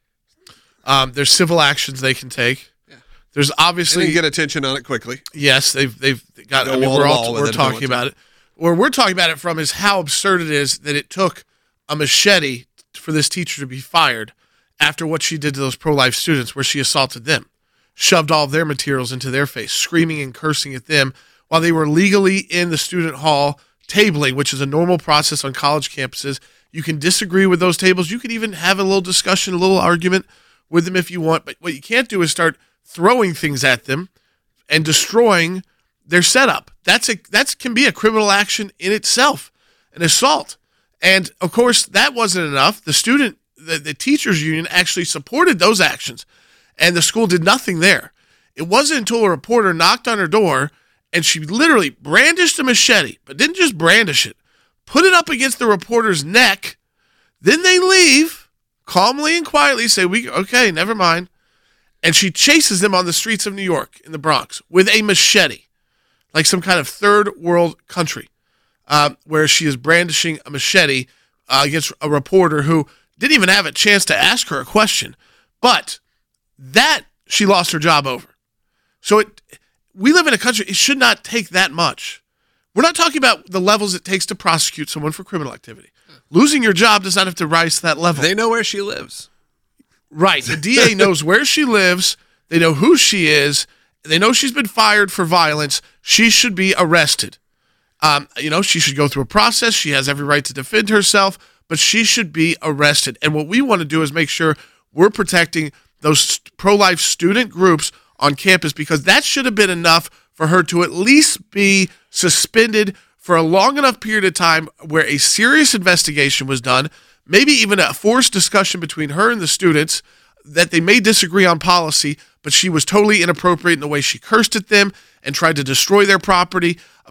Um, there's civil actions they can take. Yeah. There's obviously and you get attention on it quickly. Yes, they've they've got. Go I mean, wall we're to all wall with we're it talking about it. Where we're talking about it from is how absurd it is that it took a machete for this teacher to be fired after what she did to those pro-life students, where she assaulted them, shoved all of their materials into their face, screaming and cursing at them while they were legally in the student hall tabling, which is a normal process on college campuses. You can disagree with those tables. You can even have a little discussion, a little argument with them if you want. But what you can't do is start throwing things at them and destroying their setup. That's a that can be a criminal action in itself, an assault. And, of course, that wasn't enough. The student, the, the teachers union actually supported those actions, and the school did nothing there. It wasn't until a reporter knocked on her door and she literally brandished a machete, but didn't just brandish it, put it up against the reporter's neck. Then they leave calmly and quietly, say, "We okay, never mind." And she chases them on the streets of New York in the Bronx with a machete, like some kind of third world country, uh, where she is brandishing a machete uh, against a reporter who didn't even have a chance to ask her a question. But that she lost her job over. So it, we live in a country, it should not take that much. We're not talking about the levels it takes to prosecute someone for criminal activity. Losing your job does not have to rise to that level. They know where she lives. Right. The D A knows where she lives. They know who she is. They know she's been fired for violence. She should be arrested. Um, you know, she should go through a process. She has every right to defend herself, but she should be arrested. And what we want to do is make sure we're protecting those pro-life student groups on campus, because that should have been enough for her to at least be suspended for a long enough period of time where a serious investigation was done, maybe even a forced discussion between her and the students that they may disagree on policy, but she was totally inappropriate in the way she cursed at them and tried to destroy their property. But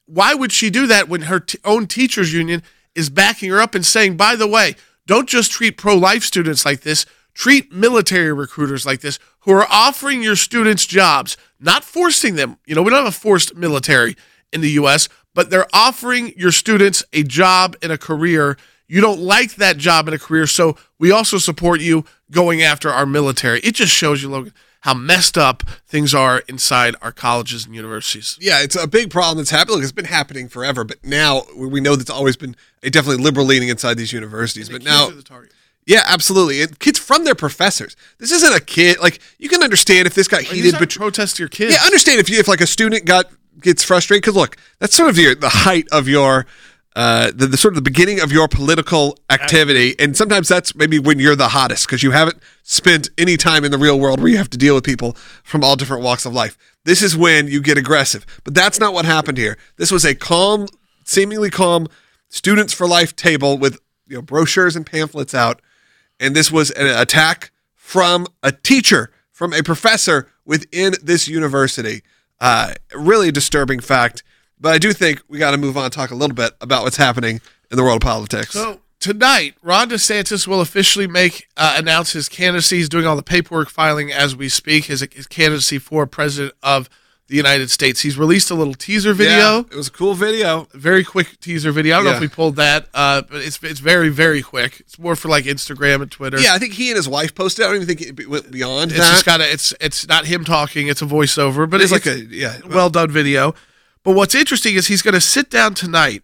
why would she do that when her t- own teachers union is backing her up and saying, by the way, don't just treat pro-life students like this, treat military recruiters like this who are offering your students jobs, not forcing them. You know, we don't have a forced military in the U S, but they're offering your students a job and a career. You don't like that job and a career, so we also support you going after our military. It just shows you, Logan, how messed up things are inside our colleges and universities. Yeah, it's a big problem that's happening. Look, it's been happening forever, but now we know that's always been a definitely liberal leaning inside these universities. But now, yeah, absolutely. And kids from their professors. This isn't a kid. Like, you can understand if this got Like, heated. but protest your kids. Yeah, understand if you, if like a student got gets frustrated, because look, that's sort of your the height of your uh the, the sort of the beginning of your political activity, and sometimes that's maybe when you're the hottest because you haven't spent any time in the real world where you have to deal with people from all different walks of life. This is when you get aggressive, but that's not what happened here. This was a calm, seemingly calm Students for Life table with, you know, brochures and pamphlets out, and this was an attack from a teacher, from a professor within this university. Uh, really a disturbing fact, but I do think we got to move on and talk a little bit about what's happening in the world of politics. So tonight, Ron DeSantis will officially make uh, announce his candidacy. He's doing all the paperwork filing as we speak, his, his candidacy for president of the United States. He's released a little teaser video. Yeah, it was a cool video. Very quick teaser video. I don't Yeah. know if we pulled that, uh, but it's it's very, very quick. It's more for like Instagram and Twitter. Yeah, I think he and his wife posted. I don't even think it went beyond It's that. just got a, it's it's not him talking, it's a voiceover, but It's it's, like a- yeah. well done video. But what's interesting is he's going to sit down tonight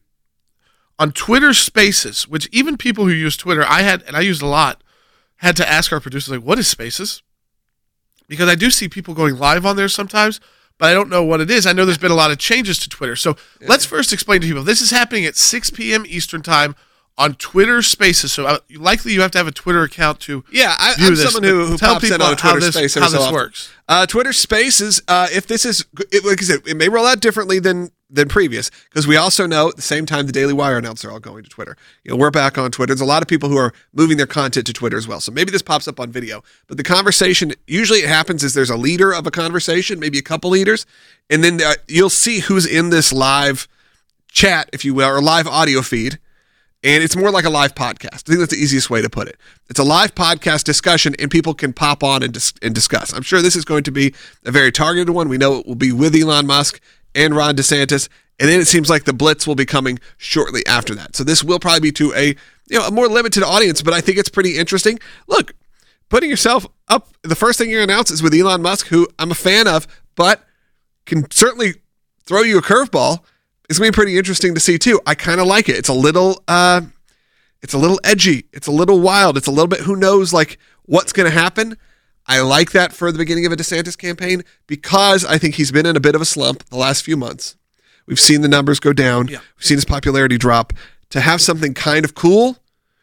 on Twitter Spaces, which even people who use Twitter, I had and I used a lot, had to ask our producers, like, what is Spaces? Because I do see people going live on there sometimes, but I don't know what it is. I know there's been a lot of changes to Twitter. So let's first explain to people. This is happening at six p.m. Eastern time on Twitter Spaces. So uh, likely you have to have a Twitter account to Yeah, I, view I'm this. someone who, who Tell pops in people on a how Twitter this, space how every so this often. works. Uh, Twitter Spaces, uh, if this is, it, like I said, it may roll out differently than than previous, because we also know at the same time the Daily Wire announced they're all going to Twitter. You know, we're back on Twitter. There's a lot of people who are moving their content to Twitter as well. So maybe this pops up on video. But the conversation, usually it happens is there's a leader of a conversation, maybe a couple leaders, and then uh, you'll see who's in this live chat, if you will, or live audio feed. And it's more like a live podcast. I think that's the easiest way to put it. It's a live podcast discussion, and people can pop on and, dis- and discuss. I'm sure this is going to be a very targeted one. We know it will be with Elon Musk and Ron DeSantis, and then it seems like the blitz will be coming shortly after that. So this will probably be to a you know a more limited audience, but I think it's pretty interesting. Look, putting yourself up, the first thing you announce is with Elon Musk, who I'm a fan of, but can certainly throw you a curveball. It's going to be pretty interesting to see too. I kind of like it. It's a little, uh, it's a little edgy. It's a little wild. It's a little bit, who knows, like what's going to happen. I like that for the beginning of a DeSantis campaign because I think he's been in a bit of a slump the last few months. We've seen the numbers go down. Yeah. We've seen his popularity drop. To have something kind of cool,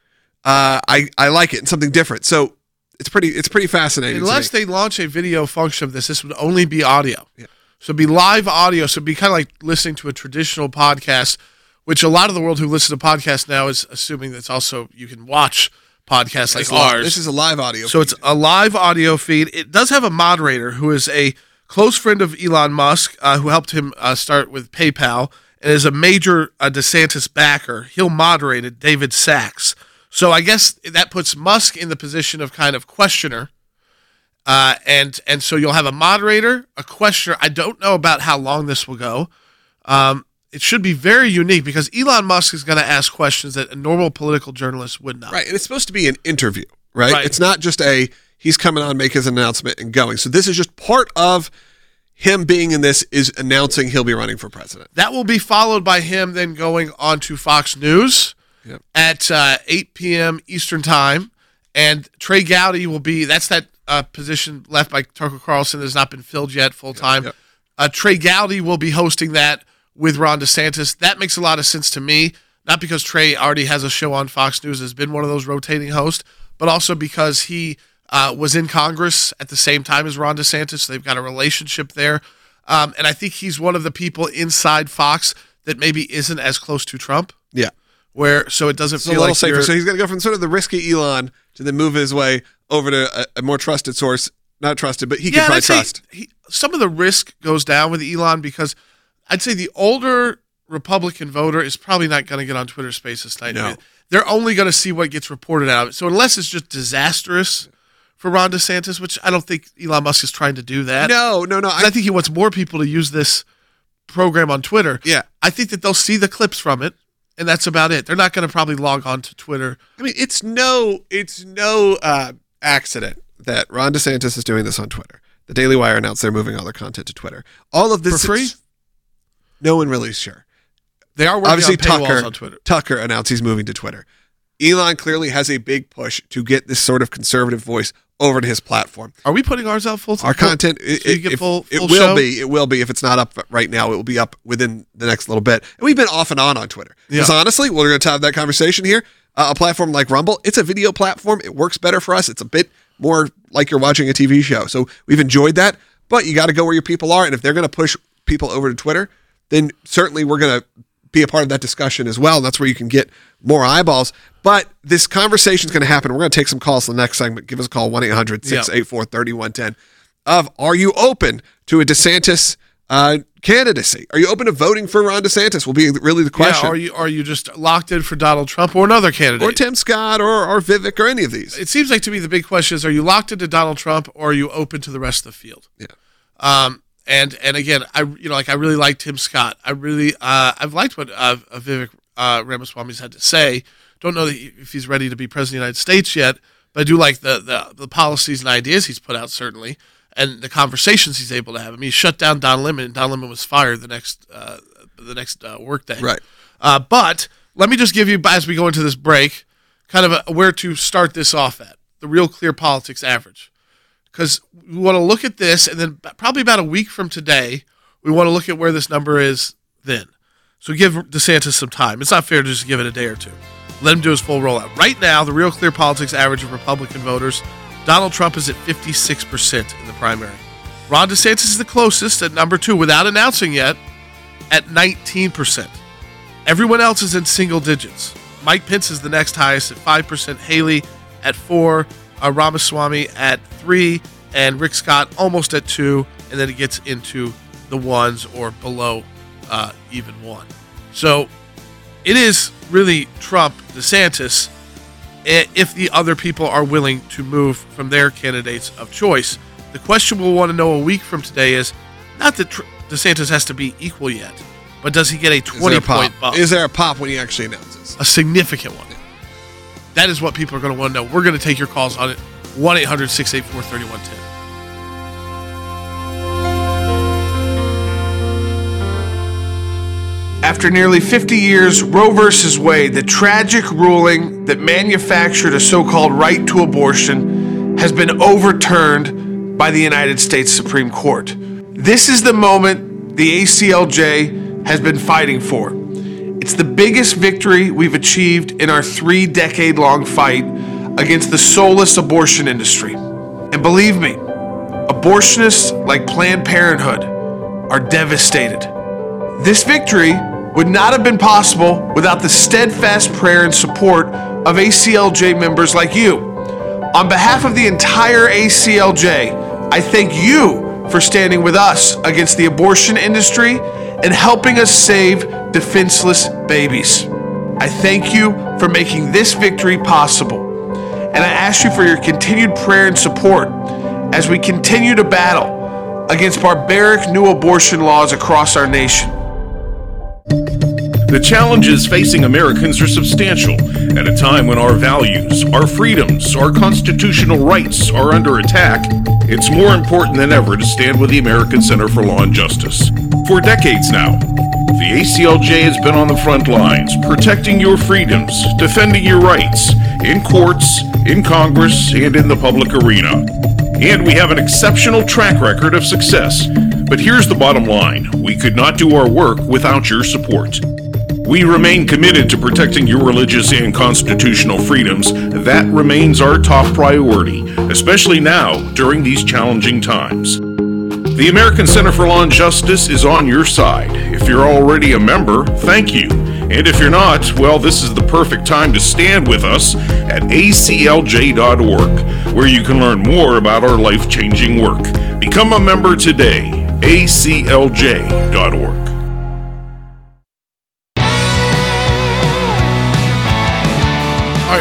uh, I I like it, and something different. So it's pretty it's pretty fascinating. to Unless me. they launch a video function of this, this would only be audio. Yeah. So it'd be live audio. So it'd be kind of like listening to a traditional podcast, which a lot of the world who listen to podcasts now is assuming that's also you can watch podcasts like It's live. ours. This is a live audio. So feed. it's a live audio feed. It does have a moderator who is a close friend of Elon Musk, uh, who helped him uh, start with PayPal, and is a major uh, DeSantis backer. He'll moderate it, David Sachs. So I guess that puts Musk in the position of kind of questioner. Uh, and and so you'll have a moderator, a questioner. I don't know about how long this will go. Um, it should be very unique because Elon Musk is going to ask questions that a normal political journalist would not. Right, and it's supposed to be an interview, right? Right. It's not just a, he's coming on, make his announcement, and going. So this is just part of him being in this, is announcing he'll be running for president. That will be followed by him then going on to Fox News Yep. at uh, eight p.m. Eastern Time. And Trey Gowdy will be, that's that uh, position left by Tucker Carlson that has not been filled yet full time. Yep. Uh, Trey Gowdy will be hosting that with Ron DeSantis. That makes a lot of sense to me, not because Trey already has a show on Fox News, has been one of those rotating hosts, but also because he uh, was in Congress at the same time as Ron DeSantis. So they've got a relationship there. Um, and I think he's one of the people inside Fox that maybe isn't as close to Trump. Yeah. Where so it doesn't It's a feel little like safer. you're- So he's going to go from sort of the risky Elon to then move his way over to a, a more trusted source. Not trusted, but he can and probably I'd say trust. He, some of the risk goes down with Elon because I'd say the older Republican voter is probably not going to get on Twitter Spaces tonight. No. I mean, they're only going to see what gets reported out of it. So unless it's just disastrous for Ron DeSantis, which I don't think Elon Musk is trying to do that. No, no, no. I, I think he wants more people to use this program on Twitter. Yeah. I think that they'll see the clips from it, and that's about it. They're not going to probably log on to Twitter. I mean, it's no, it's no uh, accident that Ron DeSantis is doing this on Twitter. The Daily Wire announced they're moving all their content to Twitter. All of this For free? is- no one really is sure. They are working Obviously, on paywalls Tucker, on Twitter. Tucker announced he's moving to Twitter. Elon clearly has a big push to get this sort of conservative voice over to his platform. Are we putting ours out full time? Our content, so it, you get it, full, it full will show? be. It will be. If it's not up right now, it will be up within the next little bit. And we've been off and on on Twitter. Because Yeah. honestly, we're going to have that conversation here. Uh, a platform like Rumble, it's a video platform. It works better for us. It's a bit more like you're watching a T V show. So we've enjoyed that. But you got to go where your people are. And if they're going to push people over to Twitter, then certainly we're going to be a part of that discussion as well. That's where you can get more eyeballs. But this conversation is going to happen. We're going to take some calls in the next segment. Give us a call, one eight hundred six eight four three one one zero. Of, are you open to a DeSantis uh, candidacy? Are you open to voting for Ron DeSantis? Will be really the question. Yeah, are you are you just locked in for Donald Trump or another candidate? Or Tim Scott or, or Vivek or any of these. It seems like to me the big question is, are you locked into Donald Trump or are you open to the rest of the field? Yeah. Um, and and again, I you know like I really like Tim Scott. I really uh, I've liked what uh, Vivek uh, Ramaswamy's had to say. Don't know that he, if he's ready to be president of the United States yet, but I do like the, the the policies and ideas he's put out certainly, and the conversations he's able to have. I mean, he shut down Don Lemon, and Don Lemon was fired the next uh, the next uh, workday. Right. Uh, but let me just give you, as we go into this break, kind of a, where to start this off at, the Real Clear Politics average. Because we want to look at this, and then probably about a week from today, we want to look at where this number is then. So give DeSantis some time. It's not fair to just give it a day or two. Let him do his full rollout. Right now, the Real Clear Politics average of Republican voters, Donald Trump is at fifty-six percent in the primary. Ron DeSantis is the closest at number two, without announcing yet, at nineteen percent. Everyone else is in single digits. Mike Pence is the next highest at five percent, Haley at four, uh, Ramaswamy at three, and Rick Scott almost at two, and then it gets into the ones or below uh, even one. So it is really Trump, DeSantis, if the other people are willing to move from their candidates of choice. The question we'll want to know a week from today is not that Tr- DeSantis has to be equal yet, but does he get a twenty-point bump? Is there a pop when he actually announces? A significant one. That is what people are going to want to know. We're going to take your calls on it. one eight hundred six eight four three one one zero. After nearly fifty years, Roe versus Wade, the tragic ruling that manufactured a so-called right to abortion, has been overturned by the United States Supreme Court. This is the moment the A C L J has been fighting for. It's the biggest victory we've achieved in our three-decade-long fight against the soulless abortion industry. And believe me, abortionists like Planned Parenthood are devastated. This victory would not have been possible without the steadfast prayer and support of A C L J members like you. On behalf of the entire A C L J, I thank you for standing with us against the abortion industry and helping us save defenseless babies. I thank you for making this victory possible. And I ask you for your continued prayer and support as we continue to battle against barbaric new abortion laws across our nation. The challenges facing Americans are substantial at a time when our values, our freedoms, our constitutional rights are under attack. It's more important than ever to stand with the American Center for Law and Justice. For decades now, the A C L J has been on the front lines, protecting your freedoms, defending your rights, in courts, in Congress, and in the public arena. And we have an exceptional track record of success. But here's the bottom line. We could not do our work without your support. We remain committed to protecting your religious and constitutional freedoms. That remains our top priority, especially now during these challenging times. The American Center for Law and Justice is on your side. If you're already a member, thank you. And if you're not, well, this is the perfect time to stand with us at A C L J dot org, where you can learn more about our life-changing work. Become a member today, A C L J dot org.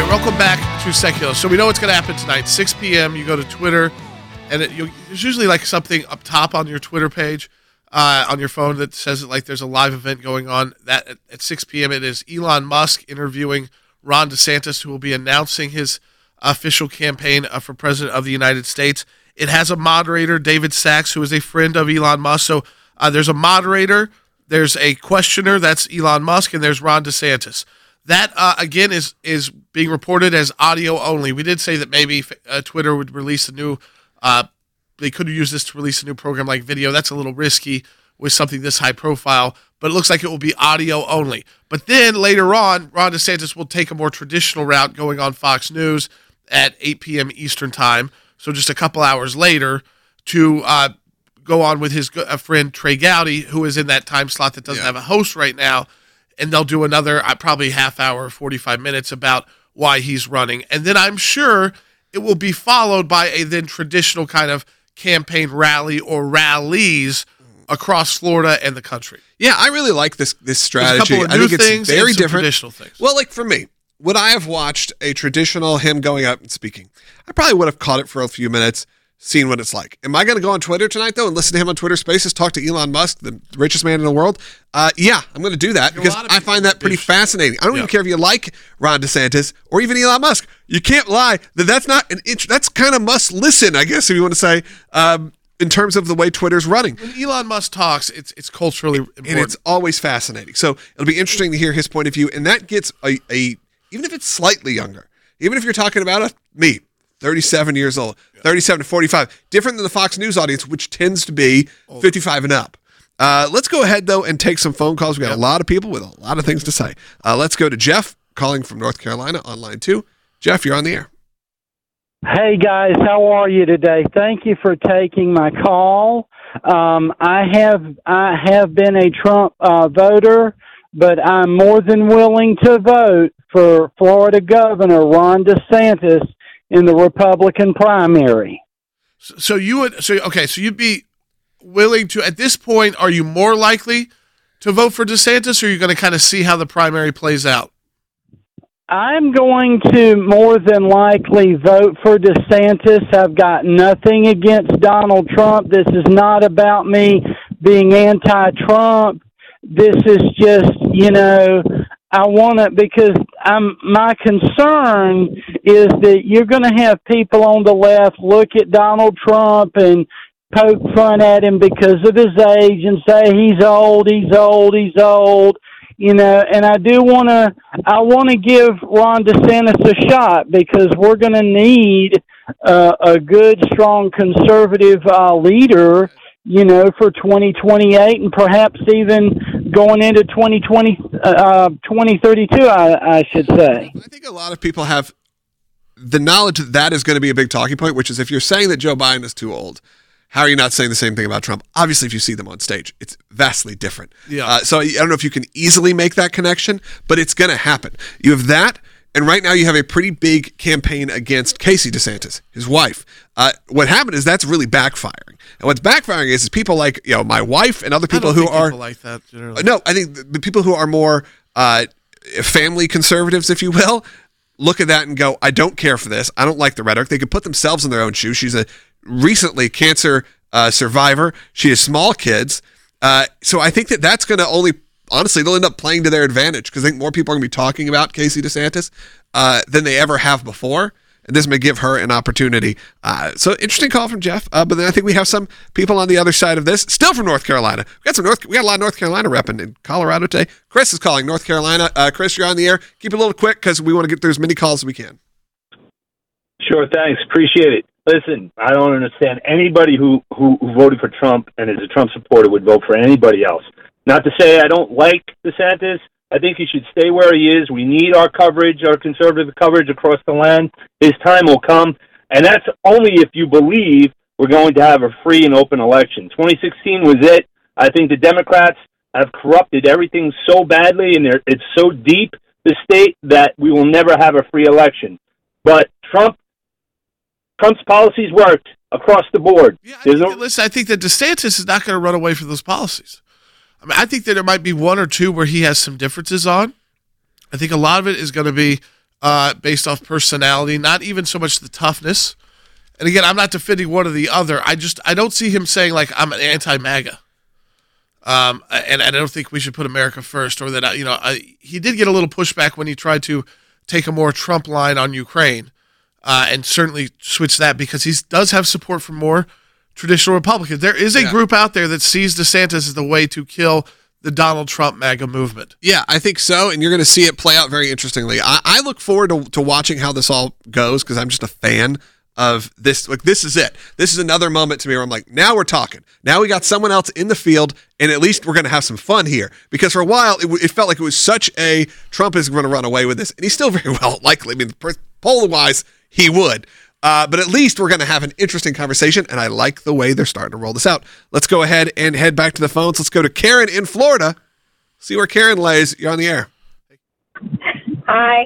right, welcome back to Secular. So we know what's going to happen tonight. six p.m. You go to Twitter, and it, you, there's usually like something up top on your Twitter page, uh, on your phone that says like there's a live event going on. That at, at six p.m. it is Elon Musk interviewing Ron DeSantis, who will be announcing his official campaign uh, for president of the United States. It has a moderator, David Sachs, who is a friend of Elon Musk. So uh, there's a moderator, there's a questioner, that's Elon Musk, and there's Ron DeSantis. That, uh, again, is is being reported as audio only. We did say that maybe uh, Twitter would release a new, uh, they could use this to release a new program like video. That's a little risky with something this high profile, but it looks like it will be audio only. But then later on, Ron DeSantis will take a more traditional route going on Fox News at eight p.m. Eastern time, so just a couple hours later, to uh, go on with his good, uh, friend Trey Gowdy, who is in that time slot that doesn't Yeah. have a host right now, and they'll do another uh, probably half hour, forty-five minutes about why he's running. And then I'm sure it will be followed by a then traditional kind of campaign rally or rallies across Florida and the country. Yeah, I really like this this There's a strategy. couple of I new think it's things very and some different. traditional things. Well, like for me, would I have watched a traditional him going up and speaking? I probably would have caught it for a few minutes, seen what it's like. Am I going to go on Twitter tonight, though, and listen to him on Twitter Spaces, talk to Elon Musk, the richest man in the world? Uh, yeah, I'm going to do that because I find that pretty fascinating. I don't even care if you like Ron DeSantis or even Elon Musk. You can't lie that that's not an int- that's kind of must listen, I guess, if you want to say, um, in terms of the way Twitter's running. When Elon Musk talks, it's it's culturally important. And it's always fascinating. So it'll be interesting to hear his point of view. And that gets a, a even if it's slightly younger, even if you're talking about a, me, thirty-seven years old, thirty-seven to forty-five, different than the Fox News audience, which tends to be fifty-five and up. Uh, let's go ahead, though, and take some phone calls. We got yep. a lot of people with a lot of things to say. Uh, let's go to Jeff calling from North Carolina on line two. Jeff, you're on the air. Hey, guys, how are you today? Thank you for taking my call. Um, I have I have been a Trump uh, voter, but I'm more than willing to vote for Florida Governor Ron DeSantis in the Republican primary. So, so you would so okay, so you'd be willing to, at this point, are you more likely to vote for DeSantis, or are you going to kind of see how the primary plays out? I'm going to more than likely vote for DeSantis. I've got nothing against Donald Trump. This is not about me being anti-Trump. This is just, you know, I want to, because I'm, my concern is that you're going to have people on the left look at Donald Trump and poke fun at him because of his age and say he's old, he's old, he's old. You know, and I do want to, I want to give Ron DeSantis a shot because we're going to need uh, a good, strong conservative uh, leader, you know, for twenty twenty-eight and perhaps even going into twenty twenty, uh, twenty thirty-two, I, I should say. I think a lot of people have the knowledge that that is going to be a big talking point, which is if you're saying that Joe Biden is too old, how are you not saying the same thing about Trump? Obviously, if you see them on stage, it's vastly different. Yeah. Uh, so I don't know if you can easily make that connection, but it's going to happen. You have that, and right now you have a pretty big campaign against Casey DeSantis, his wife. Uh, what happened is that's really backfiring. And what's backfiring is, is people like you know my wife and other people I don't who think are people like that. Generally. No, I think the, the people who are more uh, family conservatives, if you will, look at that and go, I don't care for this. I don't like the rhetoric. They could put themselves in their own shoes. She's a recently cancer uh, survivor. She has small kids. Uh, so I think that that's going to only, honestly, they'll end up playing to their advantage because I think more people are going to be talking about Casey DeSantis uh, than they ever have before. And this may give her an opportunity. Uh, so interesting call from Jeff. Uh, but then I think we have some people on the other side of this, still from North Carolina. We got some North. We got a lot of North Carolina repping in Colorado today. Chris is calling North Carolina. Uh, Chris, you're on the air. Keep it a little quick because we want to get through as many calls as we can. Sure, thanks. Appreciate it. Listen, I don't understand anybody who, who, who voted for Trump and is a Trump supporter would vote for anybody else. Not to say I don't like DeSantis. I think he should stay where he is. We need our coverage, our conservative coverage across the land. His time will come, and that's only if you believe we're going to have a free and open election. twenty sixteen was it. I think the Democrats have corrupted everything so badly, and it's so deep, the state, that we will never have a free election. But Trump, Trump's policies worked across the board. Yeah, I think, no- listen, I think that DeSantis is not going to run away from those policies. I mean, I think that there might be one or two where he has some differences on. I think a lot of it is going to be uh, based off personality, not even so much the toughness. And again, I'm not defending one or the other. I just I don't see him saying like I'm an anti-MAGA. Um, and, and I don't think we should put America first, or that, you know, I, he did get a little pushback when he tried to take a more Trump line on Ukraine, uh, and certainly switch that because he does have support from more traditional Republicans. There is a Yeah. group out there that sees DeSantis as the way to kill the Donald Trump MAGA movement. Yeah, I think so, and you're going to see it play out very interestingly. I, I look forward to, to watching how this all goes because I'm just a fan of this. Like, this is it. This is another moment to me where I'm like, now we're talking. Now we got someone else in the field, and at least we're going to have some fun here. Because for a while, it, it felt like it was such a Trump is going to run away with this, and he's still very well likely. I mean, poll-wise, he would. Uh, but at least we're going to have an interesting conversation, and I like the way they're starting to roll this out. Let's go ahead and head back to the phones. Let's go to Karen in Florida. See where Karen lays. You're on the air. Hi.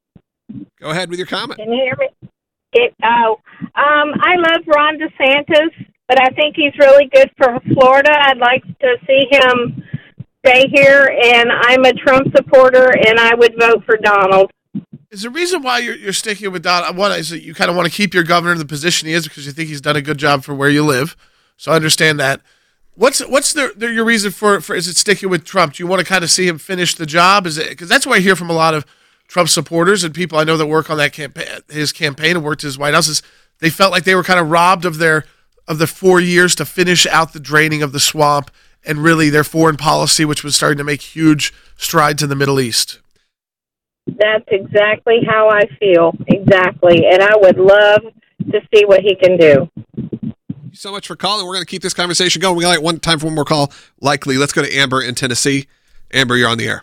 Go ahead with your comment. Can you hear me? It, oh, um, I love Ron DeSantis, but I think he's really good for Florida. I'd like to see him stay here, and I'm a Trump supporter, and I would vote for Donald. Is the reason why you're, you're sticking with Donald, one is that you kind of want to keep your governor in the position he is because you think he's done a good job for where you live. So I understand that. What's what's the, the, your reason for, for, is it sticking with Trump? Do you want to kind of see him finish the job? Is it, because that's what I hear from a lot of Trump supporters and people I know that work on that campaign, his campaign and worked at his White House, is they felt like they were kind of robbed of their of the four years to finish out the draining of the swamp and really their foreign policy, which was starting to make huge strides in the Middle East. That's exactly how I feel, exactly, and I would love to see what he can do. Thank you so much for calling. We're going to keep this conversation going. We got like one time for one more call, likely. Let's go to Amber in Tennessee. Amber, you're on the air.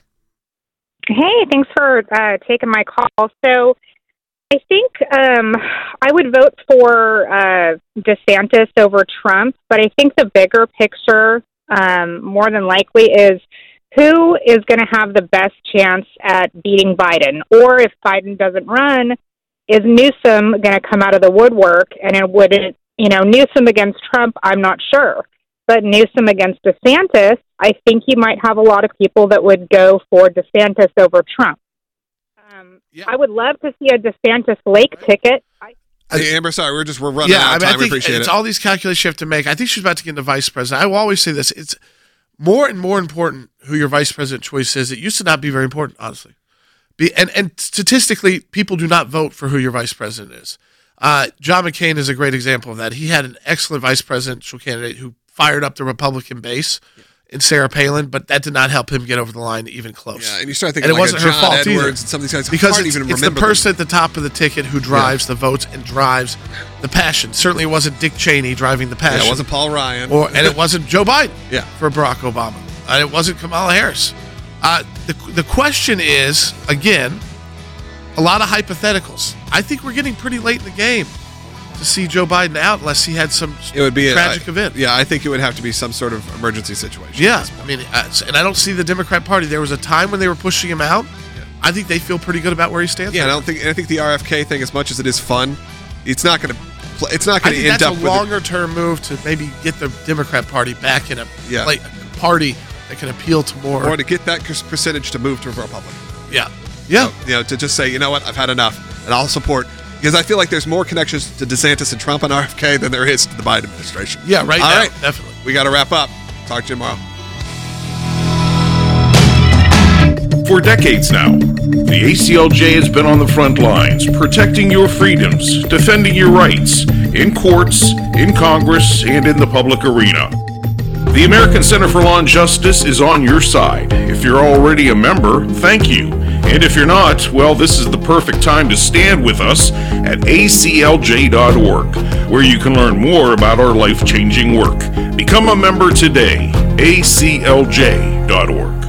Hey, thanks for uh, taking my call. So I think um, I would vote for uh, DeSantis over Trump, but I think the bigger picture, um, more than likely, is who is going to have the best chance at beating Biden? Or if Biden doesn't run, is Newsom going to come out of the woodwork? And it would it, you know, Newsom against Trump, I'm not sure. But Newsom against DeSantis, I think you might have a lot of people that would go for DeSantis over Trump. Um, yeah. I would love to see a DeSantis Lake ticket. I- Hey, Amber, sorry, we're just we're running yeah, out of I mean, time. I think we appreciate it's it. all these calculations you have to make. I think she's about to get into vice president. I will always say this. It's more and more important who your vice president choice is. It used to not be very important, honestly. Be, and, and statistically, people do not vote for who your vice president is. Uh, John McCain is a great example of that. He had an excellent vice presidential candidate who fired up the Republican base in Sarah Palin, but that did not help him get over the line even close. Yeah, and you start thinking and it like wasn't a her John fault Edwards either. and some of these guys because hard it's, even it's the remember person at the top of the ticket who drives the votes and drives the passion. Certainly, it wasn't Dick Cheney driving the passion. Yeah, it wasn't Paul Ryan, or and it wasn't Joe Biden. Yeah. For Barack Obama, and it wasn't Kamala Harris. Uh, the the question is again, a lot of hypotheticals. I think we're getting pretty late in the game to see Joe Biden out unless he had some it would be tragic a, event. Yeah, I think it would have to be some sort of emergency situation. Yeah, I mean, uh, and I don't see the Democrat Party. There was a time when they were pushing him out. Yeah. I think they feel pretty good about where he stands. Yeah, right. I don't think. And I think the R F K thing, as much as it is fun, it's not going to. It's not going to end that's up. a with longer term move to maybe get the Democrat Party back in a yeah. like, party that can appeal to more, or to get that percentage to move to Republican. Yeah, yeah. So, you know, to just say, you know what, I've had enough, and I'll support. Because I feel like there's more connections to DeSantis and Trump and R F K than there is to the Biden administration. Yeah, right All now, right. definitely. We got to wrap up. Talk to you tomorrow. For decades now, the A C L J has been on the front lines, protecting your freedoms, defending your rights, in courts, in Congress, and in the public arena. The American Center for Law and Justice is on your side. If you're already a member, thank you. And if you're not, well, this is the perfect time to stand with us at A C L J dot org, where you can learn more about our life-changing work. Become a member today, A C L J dot org.